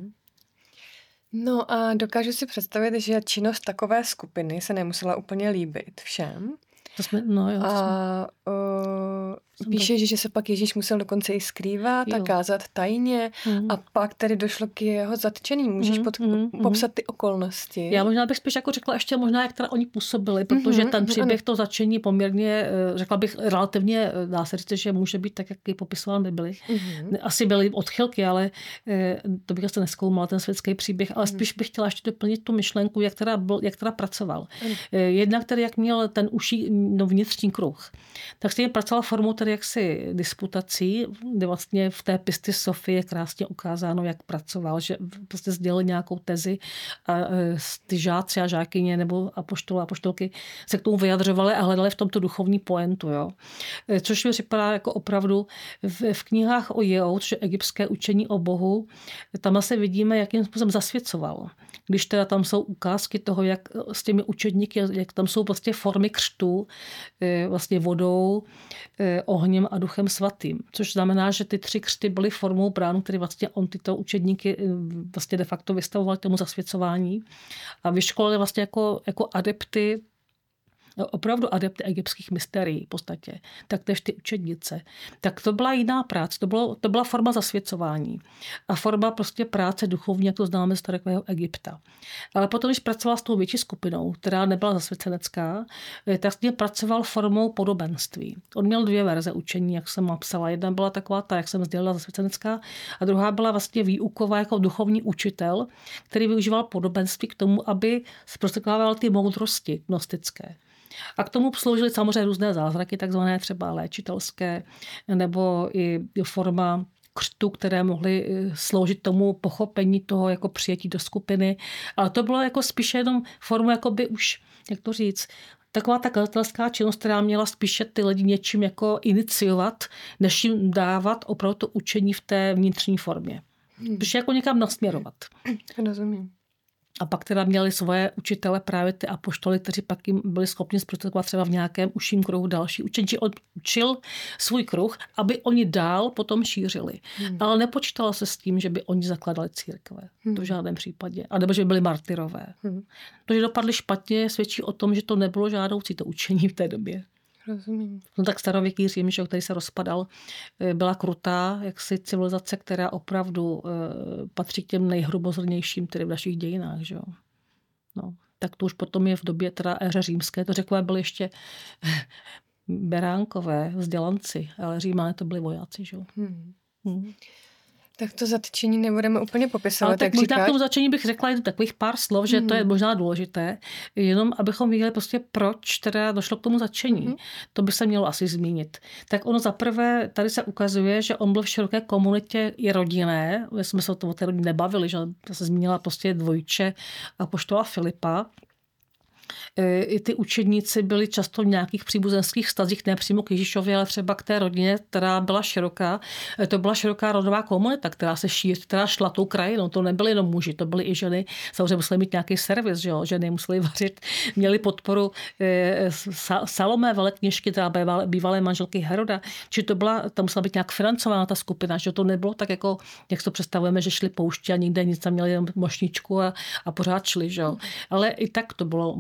No a dokážu si představit, že činnost takové skupiny se nemusela úplně líbit všem. Píše, že se pak Ježíš musel dokonce i skrývat a kázat tajně a pak tedy došlo k jeho zatčení. Můžeš popsat ty okolnosti? Já možná bych spíš jako řekla ještě možná, jak teda oni působili, protože ten příběh to zatčení poměrně, řekla bych relativně, dá se říct, že může být tak, jak ji popisován nebyli. Asi byly odchylky, ale to bych asi nezkoumala ten světský příběh, ale spíš bych chtěla ještě doplnit tu myšlenku, jak teda pracoval. Jednak tedy, jak měl ten uší vnitřní kruh, tak stejně pracoval formou tedy jaksi disputací, kde vlastně v té Pisty Sofie je krásně ukázáno, jak pracoval, že prostě sdělil nějakou tezi a ty žáci a žákyně nebo apoštolky se k tomu vyjadřovali a hledali v tomto duchovní pointu. Jo. Což mi připadá jako opravdu v knihách o Jeho, což je egyptské učení o Bohu, tam zase vidíme, jakým způsobem zasvěcoval. Když teda tam jsou ukázky toho, jak s těmi učedníky, jak tam jsou prostě formy křtu, vlastně vodou, ohněm a duchem svatým. Což znamená, že ty 3 křty byly formou bránu, který vlastně on tyto učedníky vlastně de facto vystavoval tomu zasvěcování a vyškolili vlastně jako adepty, opravdu adepty egyptských mystérií v podstatě, tak tež ty učednice. Tak to byla jiná práce, to byla forma zasvěcování a forma prostě práce duchovní, jak to známe z starého Egypta. Ale potom, když pracoval s tou větší skupinou, která nebyla zasvěcenecká, tak s ním pracoval formou podobenství. On měl 2 verze učení, jak jsem napsala. Jedna byla taková ta, jak jsem sdělila, zasvěcenecká, a druhá byla vlastně výuková jako duchovní učitel, který využíval podobenství k tomu, aby zprostředkovával ty moudrosti gnostické. A k tomu sloužily samozřejmě různé zázraky, takzvané třeba léčitelské, nebo i forma křtu, které mohly sloužit tomu pochopení toho jako přijetí do skupiny. Ale to bylo jako spíše jenom formu, jakoby už, jak to říct, taková ta kazatel činnost, která měla spíše ty lidi něčím jako iniciovat, než jim dávat opravdu to učení v té vnitřní formě. Spíše jako někam nasměrovat. Rozumím. A pak teda měli svoje učitele, právě ty apoštoly, kteří pak jim byli schopni zprostředkovat třeba v nějakém užším kruhu další učení. On učil svůj kruh, aby oni dál potom šířili. Ale nepočítalo se s tím, že by oni zakladali církve. To v žádném případě. A nebo že by byli martyrové. To, že dopadli špatně, svědčí o tom, že to nebylo žádoucí to učení v té době. Rozumím. No tak starověký Řím, který se rozpadal, byla krutá jaksi civilizace, která opravdu patří k těm nejhrubozrnějším tedy v našich dějinách. Že? No, tak to už potom je v době teda éře římské. To Řekové byly ještě beránkové, vzdělanci, ale Římané to byli vojáci. Že? Tak to zatčení nebudeme úplně popisovat, ale tak jak možná říkáš. k tomu zatčení bych řekla jen takových pár slov, že to je možná důležité, jenom abychom viděli prostě, proč teda došlo k tomu zatčení. To by se mělo asi zmínit. Tak ono zaprvé, tady se ukazuje, že on byl v široké komunitě i rodinné, jsme se o té rodině nebavili, že se zmínila prostě dvojče apoštola Filipa. I ty učedníci byli často v nějakých příbuzenských vztazích, ne přímo k Ježíšovi, ale třeba k té rodině, která byla široká. To byla široká rodová komunita, která se která šla tou krajinou. To nebyly jenom muži, to byly i ženy. Samozřejmě museli mít nějaký servis, že jo? Ženy museli vařit. Měli podporu Salomé velekněžky, která bývalé manželky Heroda. Či to musela být nějak financovaná ta skupina, že to nebylo tak, jako jak to představujeme, že šli pouště a nikde nic, tam měli mošničku a pořád šli, že jo? Ale i tak to bylo možné chápat.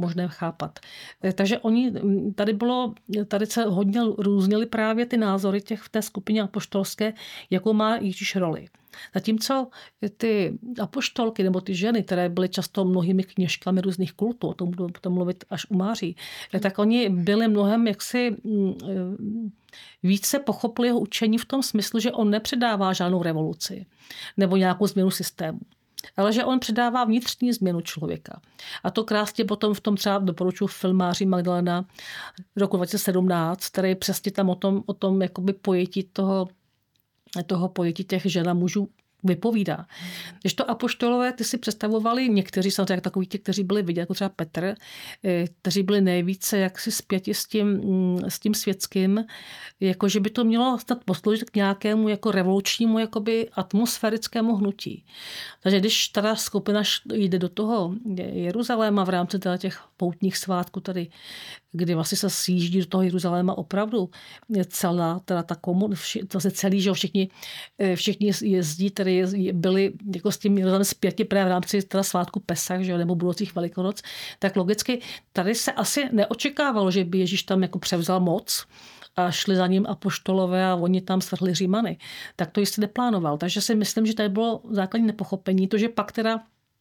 chápat. Takže tady se hodně různily právě ty názory v té skupině apoštolské, jakou má Ježíš roli. Zatímco ty apoštolky nebo ty ženy, které byly často mnohými kněžkami různých kultů, o tom budu potom mluvit až u Máří, tak oni byli mnohem jaksi více pochopili jeho učení v tom smyslu, že on nepředává žádnou revoluci nebo nějakou změnu systému, ale že on předává vnitřní změnu člověka. A to krásně potom v tom třeba doporučuji film Máří Magdalena roku 2017, který přesně tam o tom jakoby pojetí toho pojetí těch žen a mužů vypovídá. Když to apoštolové, ty si představovali někteří, samozřejmě takový ti, kteří byli vidět, jako třeba Petr, kteří byli nejvíce jaksi spjati s tím světským, jako že by to mělo snad posloužit k nějakému jako revolučnímu jakoby atmosférickému hnutí. Takže když teda skupina jde do toho Jeruzaléma v rámci těch poutních svátků tady, kdy vlastně se sjíždí do toho Jeruzaléma opravdu celá teda ta zase celý, že všichni jezdí, tedy byli jako s tím Jeruzalémem zpěti právě v rámci teda svátku Pesach, že, nebo budoucích Velikonoc, tak logicky tady se asi neočekávalo, že by Ježíš tam jako převzal moc a šli za ním apoštolové a oni tam svrhli Římany. Tak to jistě neplánoval. Takže si myslím, že tady bylo základní nepochopení. To, že pak teda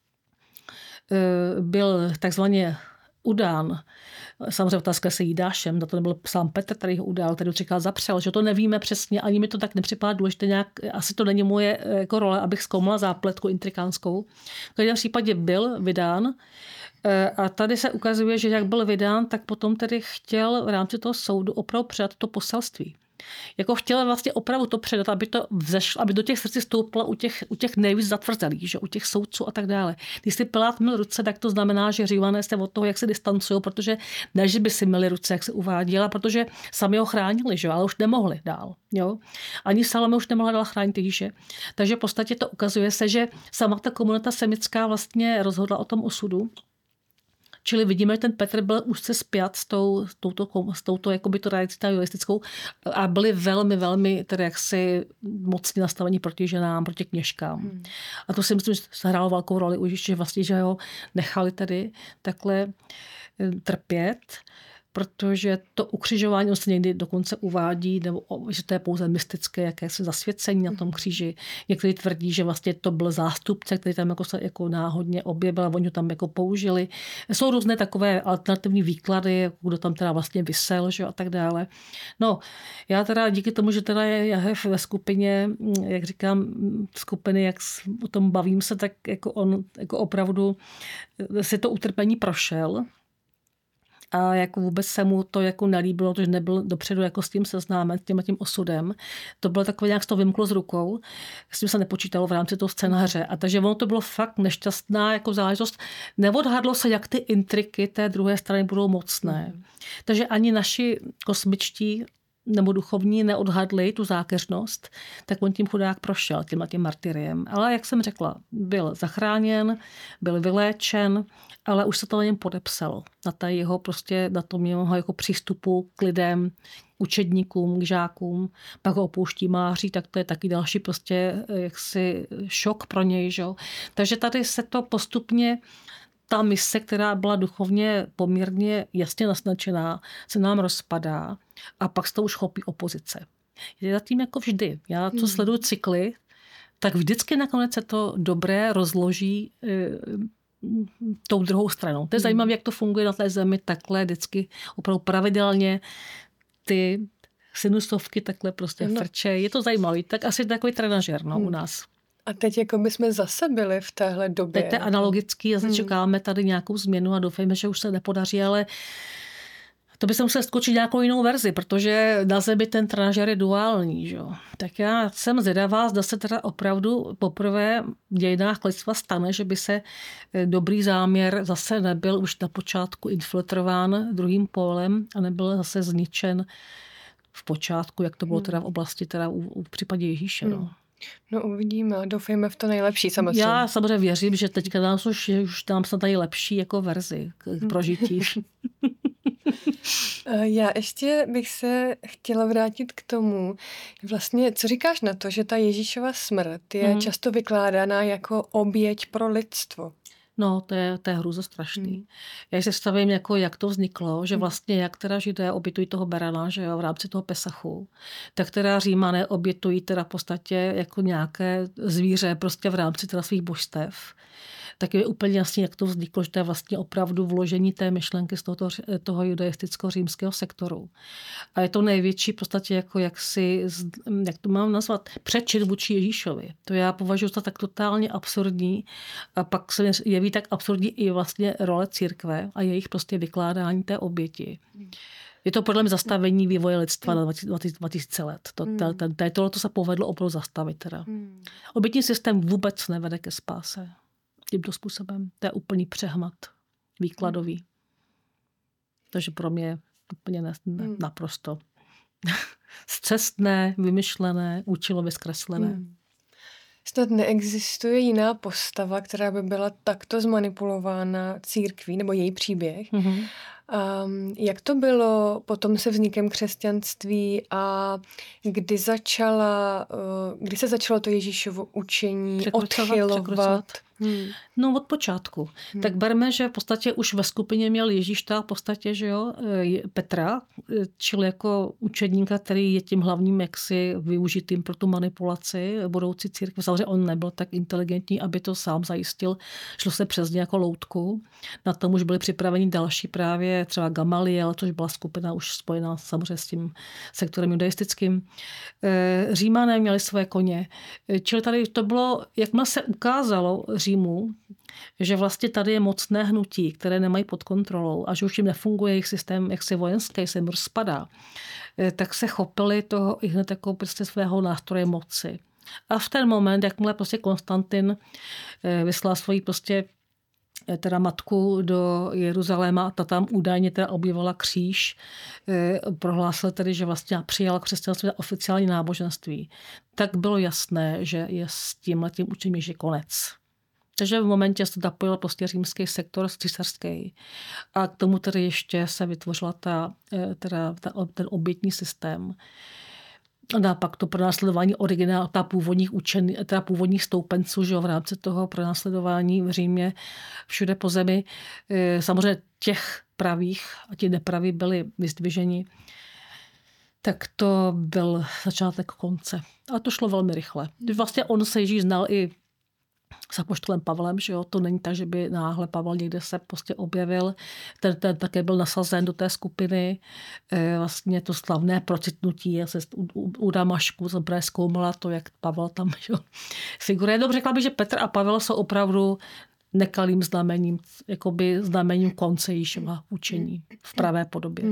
byl takzvaně udán. Samozřejmě otázka se Jidášem, to nebyl sám Petr, který ho udál, který ho říkal zapřel, že to nevíme přesně, ani mi to tak nepřipadá důležité nějak, asi to není moje jako role, abych zkoumala zápletku intrikánskou. V každém případě byl vydán a tady se ukazuje, že jak byl vydán, tak potom tedy chtěl v rámci toho soudu opravdu předat to poselství. Jako chtěl vlastně opravdu to předat, aby to vzešlo, aby do těch srdcí stoupla u těch nejvíc zatvrzelých, že? U těch soudců a tak dále. Když si Pilát myl ruce, tak to znamená, že Římané se od toho, jak se distancují, protože ne, že by si myli ruce, jak se uváděla, protože sami ho chránili, že? Ale už nemohli dál. Jo? Ani Salome už nemohla dál chránit Ježíše. Takže v podstatě to ukazuje se, že sama ta komunita semitská vlastně rozhodla o tom osudu. Čili vidíme, že ten Petr byl úzce spjat s touto jakoby to realistickou a byli velmi, velmi tedy jaksi mocně nastavení proti ženám, proti kněžkám. A to si myslím, že se hrálo velkou roli už, že vlastně, že ho nechali tady takhle trpět, protože to ukřižování, on se někdy dokonce uvádí, nebo že to je pouze mystické jakési zasvěcení na tom kříži. Někteří tvrdí, že vlastně to byl zástupce, který tam jako náhodně objevil a oni ho tam jako použili. Jsou různé takové alternativní výklady, kdo tam teda vlastně visel, že a tak dále. No, já teda díky tomu, že teda je ve skupině, jak říkám, skupiny, jak o tom bavím se, tak jako on jako opravdu si to utrpení prošel. A jako vůbec se mu to jako nelíbilo, protože nebyl dopředu jako s tím seznámen, tím osudem. To bylo takové, nějak to vymklo z rukou. S tím se nepočítalo v rámci toho scénáře. A takže ono to bylo fakt nešťastná jako záležitost. Neodhadlo se, jak ty intriky té druhé strany budou mocné. Takže ani naši kosmičtí nebo duchovní neodhadli tu zákeřnost, tak on tím chudák prošel, tím martyriem. Ale jak jsem řekla, byl zachráněn, byl vyléčen, ale už se to na něm podepsalo. Na tom jeho jako přístupu k lidem, učedníkům, k žákům, pak ho opouští Máří, tak to je taky další prostě jaksi šok pro něj. Že? Takže tady se to postupně ta mise, která byla duchovně poměrně jasně naznačená, se nám rozpadá a pak se to už chopí opozice. Je zatím jako vždy. Já co sleduju cykly, tak vždycky nakonec se to dobré rozloží tou druhou stranou. To je zajímavé, jak to funguje na té zemi takhle vždycky opravdu pravidelně ty sinusovky takhle prostě frčejí. Je to zajímavé. Tak asi takový trenažér u nás. A teď jako by jsme zase byli v téhle době. Teď to je analogický a čekáme tady nějakou změnu a doufejme, že už se nepodaří, ale to by se musel skočit nějakou jinou verzi, protože na zemi ten trenažér je duální. Že? Tak já jsem zvědavá, zda se teda opravdu poprvé v dějinách lidstva stane, že by se dobrý záměr zase nebyl už na počátku infiltrován druhým pólem a nebyl zase zničen v počátku, jak to bylo teda v oblasti teda v případě Ježíše. No uvidíme, doufejme v to nejlepší samozřejmě. Já samozřejmě věřím, že teďka nás už nám se tady lepší jako verzi k prožití. Já ještě bych se chtěla vrátit k tomu, vlastně, co říkáš na to, že ta Ježíšova smrt je často vykládána jako oběť pro lidstvo. No, to je hrůzo strašný. Já si stavím, jako, jak to vzniklo, že vlastně jak teda Židé obětují toho berana, že jo, v rámci toho Pesachu, tak teda Římané obětují teda v podstatě jako nějaké zvíře prostě v rámci teda svých božstev. Tak je úplně jasný, jak to vzniklo, že to je vlastně opravdu vložení té myšlenky z toho judaistického sektoru. A je to největší v podstatě jako jak to mám nazvat, přečin vůči Ježíšovi. To já považuji za tak totálně absurdní. A pak se jeví tak absurdní i vlastně role církve a jejich prostě vykládání té oběti. Je to podle mě zastavení vývoje lidstva na 2000 let. Tohle se povedlo opravdu zastavit. Teda. Obětní systém vůbec nevede ke spáse. Tímto způsobem. To je úplný přehmat výkladový. Takže pro mě je úplně naprosto scestné, vymyšlené, účelově zkreslené. Snad neexistuje jiná postava, která by byla takto zmanipulována církví, nebo její příběh. Jak to bylo potom se vznikem křesťanství a kdy se začalo to Ježíšovo učení odchylovat? No od počátku. Tak berme, že v podstatě už ve skupině měl Ježíš v podstatě, že jo, Petra, čili jako učedníka, který je tím hlavním jaksi využitým pro tu manipulaci budoucí církve. Samozřejmě on nebyl tak inteligentní, aby to sám zajistil. Šlo se přes ně jako loutku. Na tom už byli připraveni další právě třeba Gamaliel, což byla skupina už spojená samozřejmě s tím sektorem judaistickým. Římané měli své koně. Čili tady to bylo, jakmile se ukázalo Římu, že vlastně tady je mocné hnutí, které nemají pod kontrolou a že už jim nefunguje jejich systém jaksi vojenský, se jim rozpadá, tak se chopili toho i hned jako prostě svého nástroje moci. A v ten moment, jakmile prostě Konstantin vyslal svoji prostě teda matku do Jeruzaléma a ta tam údajně teda objevovala kříž, prohlásil tedy, že vlastně přijala křesťanství za oficiální náboženství. Tak bylo jasné, že je s tímhletím učením že konec. Takže v momentě se zapojil prostě římský sektor císařský. A k tomu tedy ještě se vytvořila ten obětní systém. A pak to pronásledování původních stoupenců, že v rámci toho pronásledování v Římě všude po zemi. Samozřejmě těch pravých a ti nepraví byli vyzdviženi. Tak to byl začátek konce. A to šlo velmi rychle. Vlastně on se Ježíš znal i s apoštolem Pavlem, že jo, to není tak, že by náhle Pavel někde se prostě objevil. Ten také byl nasazen do té skupiny. Vlastně to slavné procitnutí u Damašku jsem právě zkoumala to, jak Pavel tam figuruje. Jenom řekla bych, že Petr a Pavel jsou opravdu nekalým znamením, jakoby znamením konce Ježíšova učení v pravé podobě.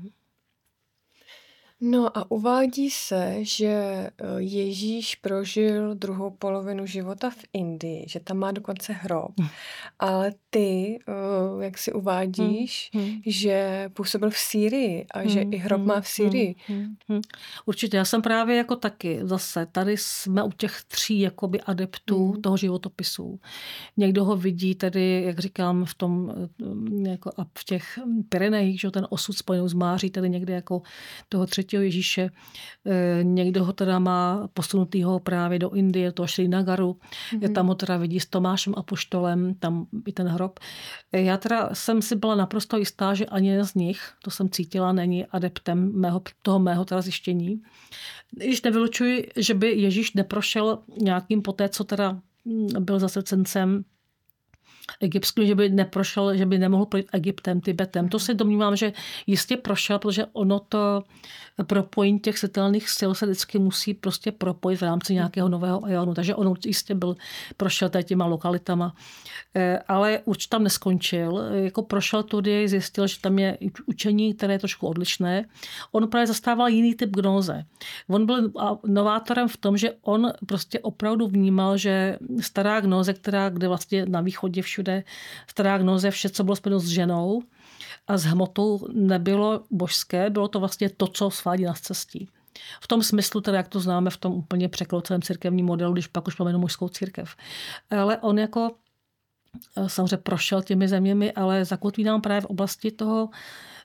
No a uvádí se, že Ježíš prožil druhou polovinu života v Indii, že tam má dokonce hrob. Ale ty, jak si uvádíš, že působil v Sýrii a že i hrob má v Sýrii. Určitě, já jsem právě jako taky zase, tady jsme u těch 3 jakoby adeptů toho životopisu. Někdo ho vidí tedy, jak říkám, jako v těch Pyrenejích, že ten osud spojenou s Máří, tedy někde jako toho 3. Ježíše. Někdo ho teda má posunutýho právě do Indie, do toho Šrínagaru. Tam ho teda vidí s Tomášem apoštolem, tam i ten hrob. Já teda jsem si byla naprosto jistá, že ani jeden z nich, to jsem cítila, není adeptem toho mého teda zjištění. Když nevylučuji, že by Ježíš neprošel nějakým poté, co teda byl zasvěcencem egyptským, že by neprošel, že by nemohl projít Egyptem, Tibetem. To se domnívám, že jistě prošel, protože ono to propojení těch světelných sil se vždycky musí prostě propojit v rámci nějakého nového eonu. Takže on jistě prošel těma lokalitama. Ale určitě tam neskončil. Jako prošel tudy, zjistil, že tam je učení, které je trošku odlišné. On právě zastával jiný typ gnóze. On byl novátorem v tom, že on prostě opravdu vnímal, že stará gnóze, kde vlastně na východě všude stará gnóze, vše, co bylo spojeno s ženou a s hmotou, nebylo božské, bylo to vlastně to, co svádí na cestí. V tom smyslu, teda jak to známe v tom úplně překrouceném církevním modelu, když pak už pomenu mužskou církev. Ale on jako samozřejmě prošel těmi zeměmi, ale zakotví nám právě v oblasti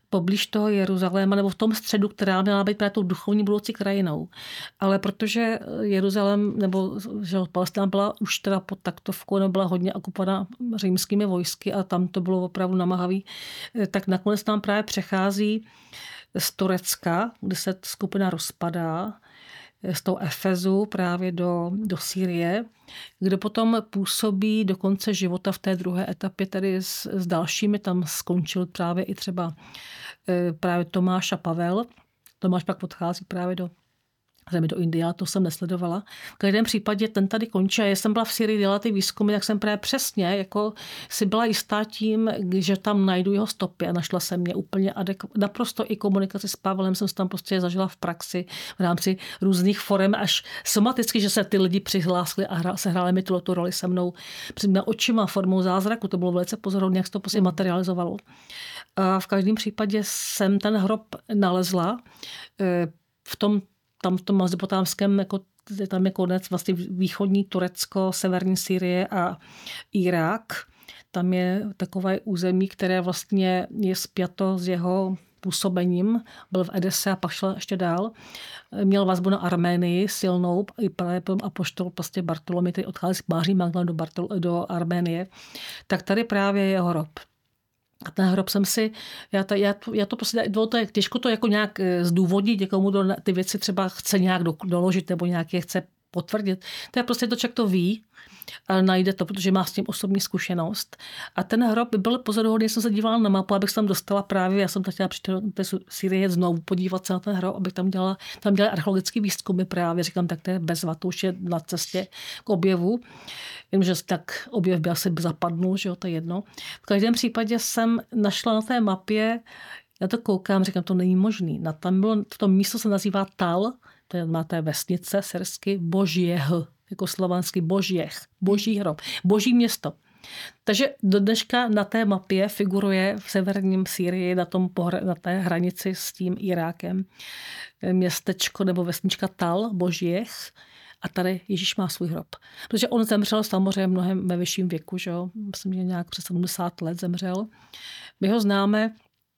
poblíž toho Jeruzaléma, nebo v tom středu, která měla být právě tou duchovní budoucí krajinou. Ale protože Jeruzalém, nebo že Palestina byla už teda pod taktovkou, nebo byla hodně okupovaná římskými vojsky a tam to bylo opravdu namáhavý, tak nakonec tam právě přechází z Turecka, kde se skupina rozpadá, z toho Efezu právě do Sýrie, kde potom působí do konce života v té druhé etapě, tedy s dalšími. Tam skončil právě i třeba právě Tomáš a Pavel. Tomáš pak odchází právě do Indie, to jsem nesledovala. V každém případě ten tady končí. A já jsem byla v Syrii, dělala ty výzkumy, tak jsem právě přesně jako si byla jistá tím, že tam najdu jeho stopy a našla jsem mě úplně naprosto i komunikaci s Pavlem jsem se tam prostě zažila v praxi v rámci různých forem až somaticky, že se ty lidi přihlásili a sehráli mi tu roli se mnou před očima formou zázraku. To bylo velice pozorovné, jak se to prostě materializovalo. A v každém případě jsem ten hrob nalezla v tom mezopotámském, jako tam je konec vlastně východní Turecko, severní Sýrie a Irák. Tam je takové území, které vlastně je spjato s jeho působením. Byl v Edese a pak šel ještě dál. Měl vazbu na Arménii silnou, i právě apoštol prostě Bartolomej, který odchází s Máří Magdalenou do Arménie. Tak tady právě je jeho hrob. A ten hrob jsem si, já to prostě, těžko to jako nějak zdůvodnit, někomu ty věci třeba chce nějak doložit nebo nějak je chce potvrdit. To je prostě to, člověk to ví, ale najde to, protože má s tím osobní zkušenost. A ten hrob byl pozoruhodný, jsem se dívala na mapu, abych se tam dostala právě, já jsem tam chtěla přijít do té Sýrie znovu podívat se na ten hrob, abych tam dělali archeologický výzkumy právě, říkám, tak to je bezva, to už je na cestě k objevu. Jenomže tak objev by asi zapadnul, že jo, to je jedno. V každém případě jsem našla na té mapě, já to koukám, říkám, to není možný. Tam bylo, v tom místo se nazývá Tal, to je, má té vesnice sersky, Božěh, jako slovanský Božěch, Boží hrob, Boží město. Takže do dneška na té mapě figuruje v severním Sýrii na té hranici s tím Irákem městečko nebo vesnička Tal, Božěch, a tady Ježíš má svůj hrob. Protože on zemřel samozřejmě mnohem ve vyšším věku, že jo? Myslím, že nějak přes 70 let zemřel. My ho známe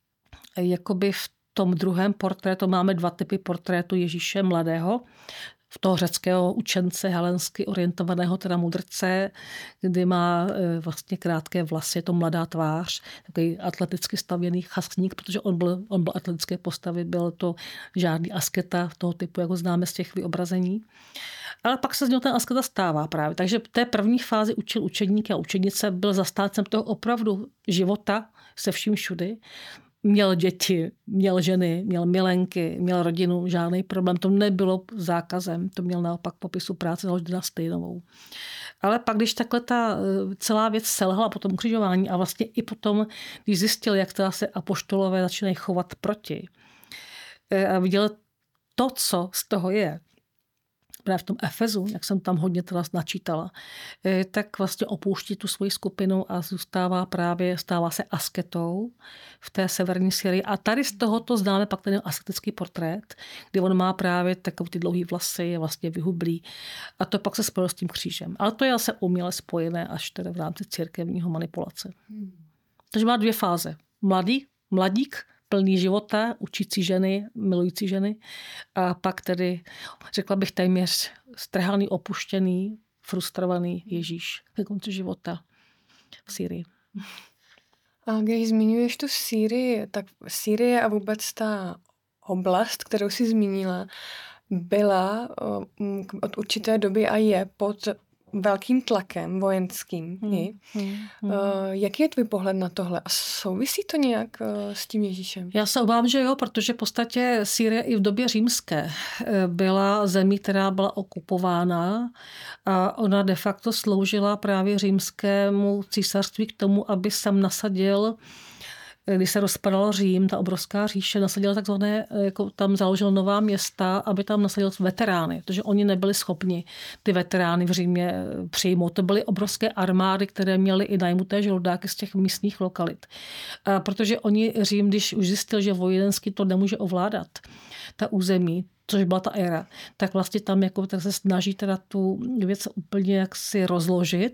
jakoby v tom druhém portrétu, máme 2 typy portrétu Ježíše mladého, v toho řeckého učence, helensky orientovaného, teda mudrce, kdy má vlastně krátké vlasy, je to mladá tvář, takový atleticky stavěný chasník, protože on byl atletické postavy, byl to žádný asketa toho typu, jako známe z těch vyobrazení. Ale pak se z něho ten asketa stává právě. Takže v té první fázi učil učedníky a učednice, byl zastáncem toho opravdu života se vším všudy. Měl děti, měl ženy, měl milenky, měl rodinu, žádný problém. To nebylo zákazem, to měl naopak popisu práce založit dynastii novou. Ale pak, když takhle ta celá věc selhala po tom ukřižování a vlastně i potom, když zjistil, jak teda se apoštolové začínají chovat proti a viděl to, co z toho je, právě v tom Efezu, jak jsem tam hodně teda načítala, tak vlastně opouští tu svoji skupinu a stává se asketou v té severní Syrii. A tady z tohoto známe pak ten asketický portrét, kdy on má právě takové ty dlouhé vlasy, je vlastně vyhublý. A to pak se spojilo s tím křížem. Ale to je zase uměle spojené až tedy v rámci církevního manipulace. Takže má 2 fáze. Mladík, plný života, učící ženy, milující ženy. A pak tedy, řekla bych, téměř strhaný, opuštěný, frustrovaný Ježíš ke konci života v Sýrii. A když zmiňuješ tu Sýrii, tak Sýrie a vůbec ta oblast, kterou jsi zmínila, byla od určité doby a je pod velkým tlakem vojenským. Jaký je tvůj pohled na tohle? A souvisí to nějak s tím Ježíšem? Já se obávám, že jo, protože v podstatě Sýrie i v době římské byla zemí, která byla okupována a ona de facto sloužila právě římskému císařství k tomu, aby sem nasadil, když se rozpadal Řím, ta obrovská říše, nasadil takzvané, jako tam založil nová města, aby tam nasadil veterány, protože oni nebyli schopni ty veterány v Římě přijmout. To byly obrovské armády, které měly i najmuté žoldáky z těch místních lokalit. A protože Řím, když už zjistil, že vojensky to nemůže ovládat, ta území, což byla ta éra, tak vlastně tam jako tak se snaží teda tu věc úplně jaksi rozložit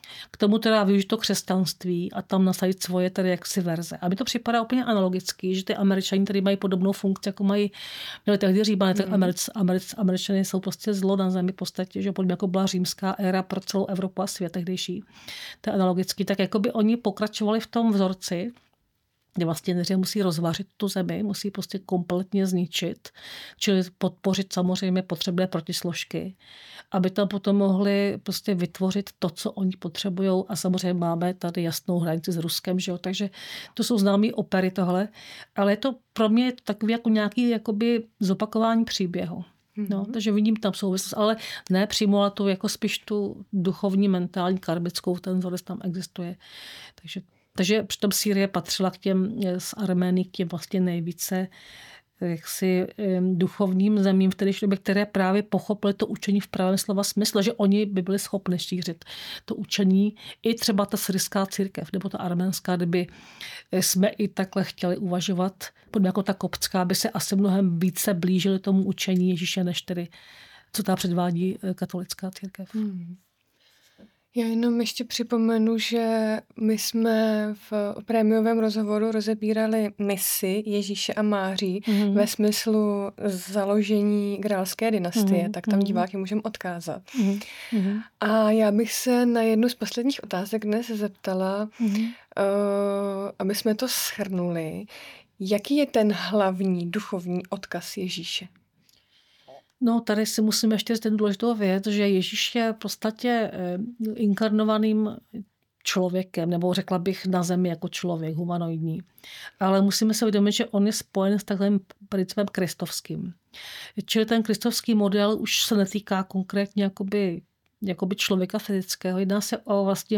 k tomu teda využít to křesťanství a tam nasadit svoje tedy jaksi verze. A mi to připadá úplně analogicky, že ty Američani tady mají podobnou funkci, jako měli tehdy Římané, tak Američané jsou prostě zlo na zemi v podstatě, že podobně jako byla římská éra pro celou Evropu a svět tehdejší. To je analogicky, tak jako by oni pokračovali v tom vzorci, kde vlastně nejdřív musí rozvařit tu zemi, musí prostě kompletně zničit, čili podpořit samozřejmě potřebné protisložky, aby tam potom mohli prostě vytvořit to, co oni potřebují. A samozřejmě máme tady jasnou hranici s Ruskem, že jo? Takže to jsou známé opery tohle, ale je to pro mě takový jako nějaký jakoby zopakování příběhu. No, takže vidím tam souvislost, ale ne přímo, ale to jako spíš tu duchovní, mentální, karmickou, ten vzorec tam existuje. Takže přitom Sýrie patřila k těm z Arménii, k těm vlastně nejvíce jaksi duchovním zemím v té době, které právě pochopili to učení v pravém slova smyslu, že oni by byli schopni šířit to učení. I třeba ta syrská církev, nebo ta arménská, kdyby jsme i takhle chtěli uvažovat, podobně jako ta koptská, by se asi mnohem více blížili tomu učení Ježíše, než tedy, co ta předvádí katolická církev. Já jenom ještě připomenu, že my jsme v prémiovém rozhovoru rozebírali misi Ježíše a Máří ve smyslu založení Grálské dynastie, tak tam diváky můžeme odkázat. A já bych se na jednu z posledních otázek dnes zeptala, aby jsme to shrnuli. Jaký je ten hlavní duchovní odkaz Ježíše? No, tady si musíme ještě říct ten důležitou věc, že Ježíš je v podstatě inkarnovaným člověkem, nebo řekla bych na zemi jako člověk, humanoidní. Ale musíme se uvědomit, že on je spojen s takovým principem kristovským. Čili ten kristovský model už se netýká konkrétně jakoby člověka fyzického. Jedná se o vlastně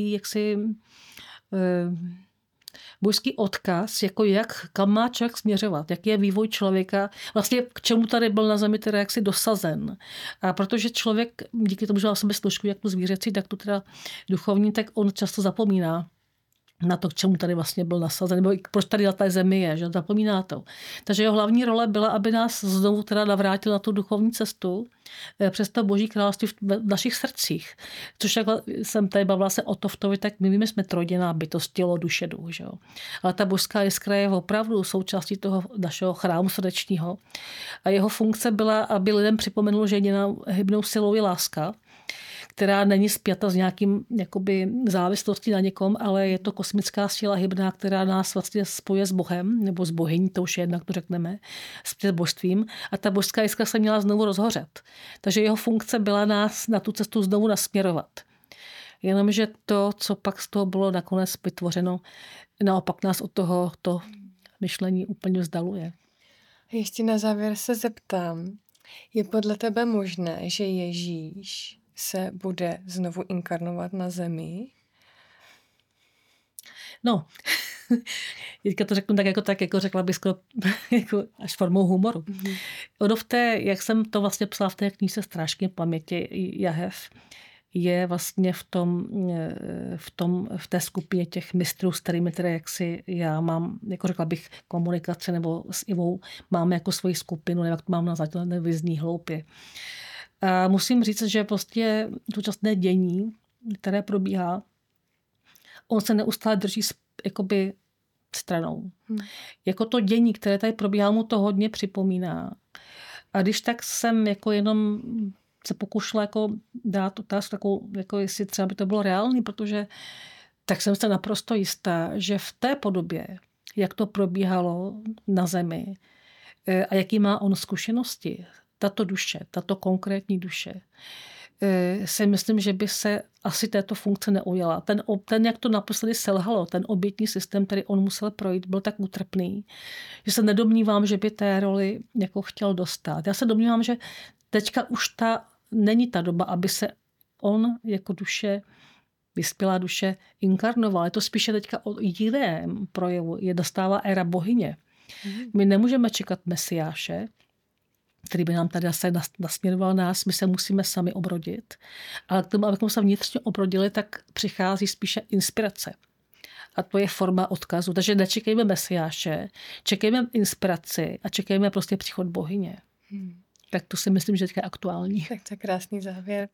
božský odkaz, jako kam má člověk směřovat, jaký je vývoj člověka, vlastně k čemu tady byl na zemi teda jaksi dosazen. A protože člověk, díky tomu, že má v sobě složku jak tu zvířecí, tak tu teda duchovní, tak on často zapomíná na to, k čemu tady vlastně byl nasazen, nebo proč tady na té zemi je, že zapomíná to. Takže jeho hlavní role byla, aby nás znovu teda navrátil na tu duchovní cestu přes to Boží království v našich srdcích. Což jak jsem tady bavila se o Toftovi, tak my víme, jsme trojděná bytost, tělo, duše, duch. Že jo? Ale ta božská jiskra je opravdu součástí toho našeho chrámu srdečního. A jeho funkce byla, aby lidem připomenul, že jedinou hybnou silou je láska, která není spjata s nějakým jakoby závislostí na někom, ale je to kosmická síla hybná, která nás vlastně spojuje s Bohem, nebo s bohyní, to už je jednak to řekneme, s božstvím. A ta božská jiskra se měla znovu rozhořet. Takže jeho funkce byla nás na tu cestu znovu nasměrovat. Jenomže to, co pak z toho bylo nakonec vytvořeno, naopak nás od tohoto myšlení úplně vzdaluje. Ještě na závěr se zeptám, je podle tebe možné, že Ježíš se bude znovu inkarnovat na zemi? No, teďka to řeknu tak jako řekla bych skoro jako až formou humoru. Ono jak jsem to vlastně psala v té knížce Strážky paměti Jahev, je vlastně v té skupině těch mistrů, s kterými teda jaksi já mám, jako řekla bych, komunikaci, nebo s Ivou máme jako svoji skupinu, nebo jak to mám nazvat, to nevyzní hloupě. A musím říct, že prostě současné dění, které probíhá, on se neustále drží jakoby stranou. Jako to dění, které tady probíhá, mu to hodně připomíná. A když tak jsem jako jenom se pokoušela jako dát otázku takovou, jako jestli třeba by to bylo reálný, protože tak jsem se naprosto jistá, že v té podobě, jak to probíhalo na zemi a jaký má on zkušenosti, tato duše, tato konkrétní duše, si myslím, že by se asi této funkce neujala. Ten, jak to naposledy selhalo, ten obětní systém, který on musel projít, byl tak útrpný, že se nedomnívám, že by té roli jako chtěl dostat. Já se domnívám, že teďka už není ta doba, aby se on jako duše, vyspělá duše, inkarnoval. Je to spíše teďka o jiném projevu. Dostává éra bohyně. My nemůžeme čekat Mesiáše, který by nám tady zase nasměroval nás, my se musíme sami obrodit. Ale k tomu, abychom se vnitřně obrodili, tak přichází spíše inspirace. A to je forma odkazu. Takže nečekejme Mesiáše, čekejme inspiraci a čekejme prostě příchod bohyně. Tak to si myslím, že je aktuální. Tak to je krásný závěr.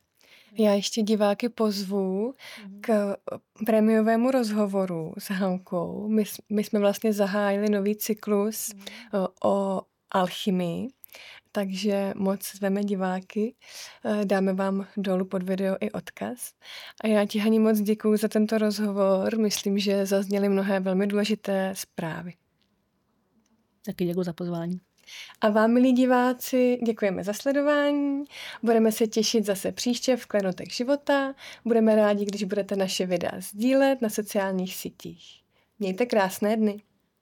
Já ještě diváky pozvu k prémiovému rozhovoru s Hankou. My jsme vlastně zahájili nový cyklus o alchymii, takže moc zveme diváky. Dáme vám dolů pod video i odkaz. A já ti, Hani, moc děkuju za tento rozhovor. Myslím, že zazněly mnohé velmi důležité zprávy. Taky děkuji za pozvání. A vám, milí diváci, děkujeme za sledování. Budeme se těšit zase příště v Klenotech života. Budeme rádi, když budete naše videa sdílet na sociálních sítích. Mějte krásné dny.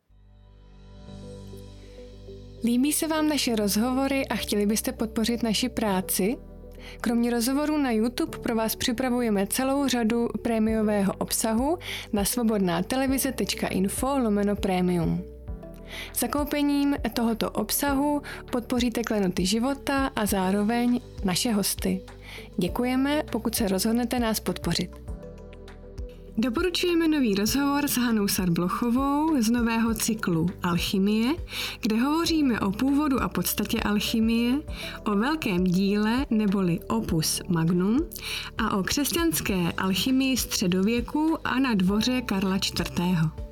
Líbí se vám naše rozhovory a chtěli byste podpořit naši práci? Kromě rozhovorů na YouTube pro vás připravujeme celou řadu prémiového obsahu na svobodnatelevize.info/premium. Zakoupením tohoto obsahu podpoříte Klenoty života a zároveň naše hosty. Děkujeme, pokud se rozhodnete nás podpořit. Doporučujeme nový rozhovor s Hanou Sarblochovou z nového cyklu Alchymie, kde hovoříme o původu a podstatě alchymie, o velkém díle neboli opus magnum a o křesťanské alchymii středověku a na dvoře Karla IV.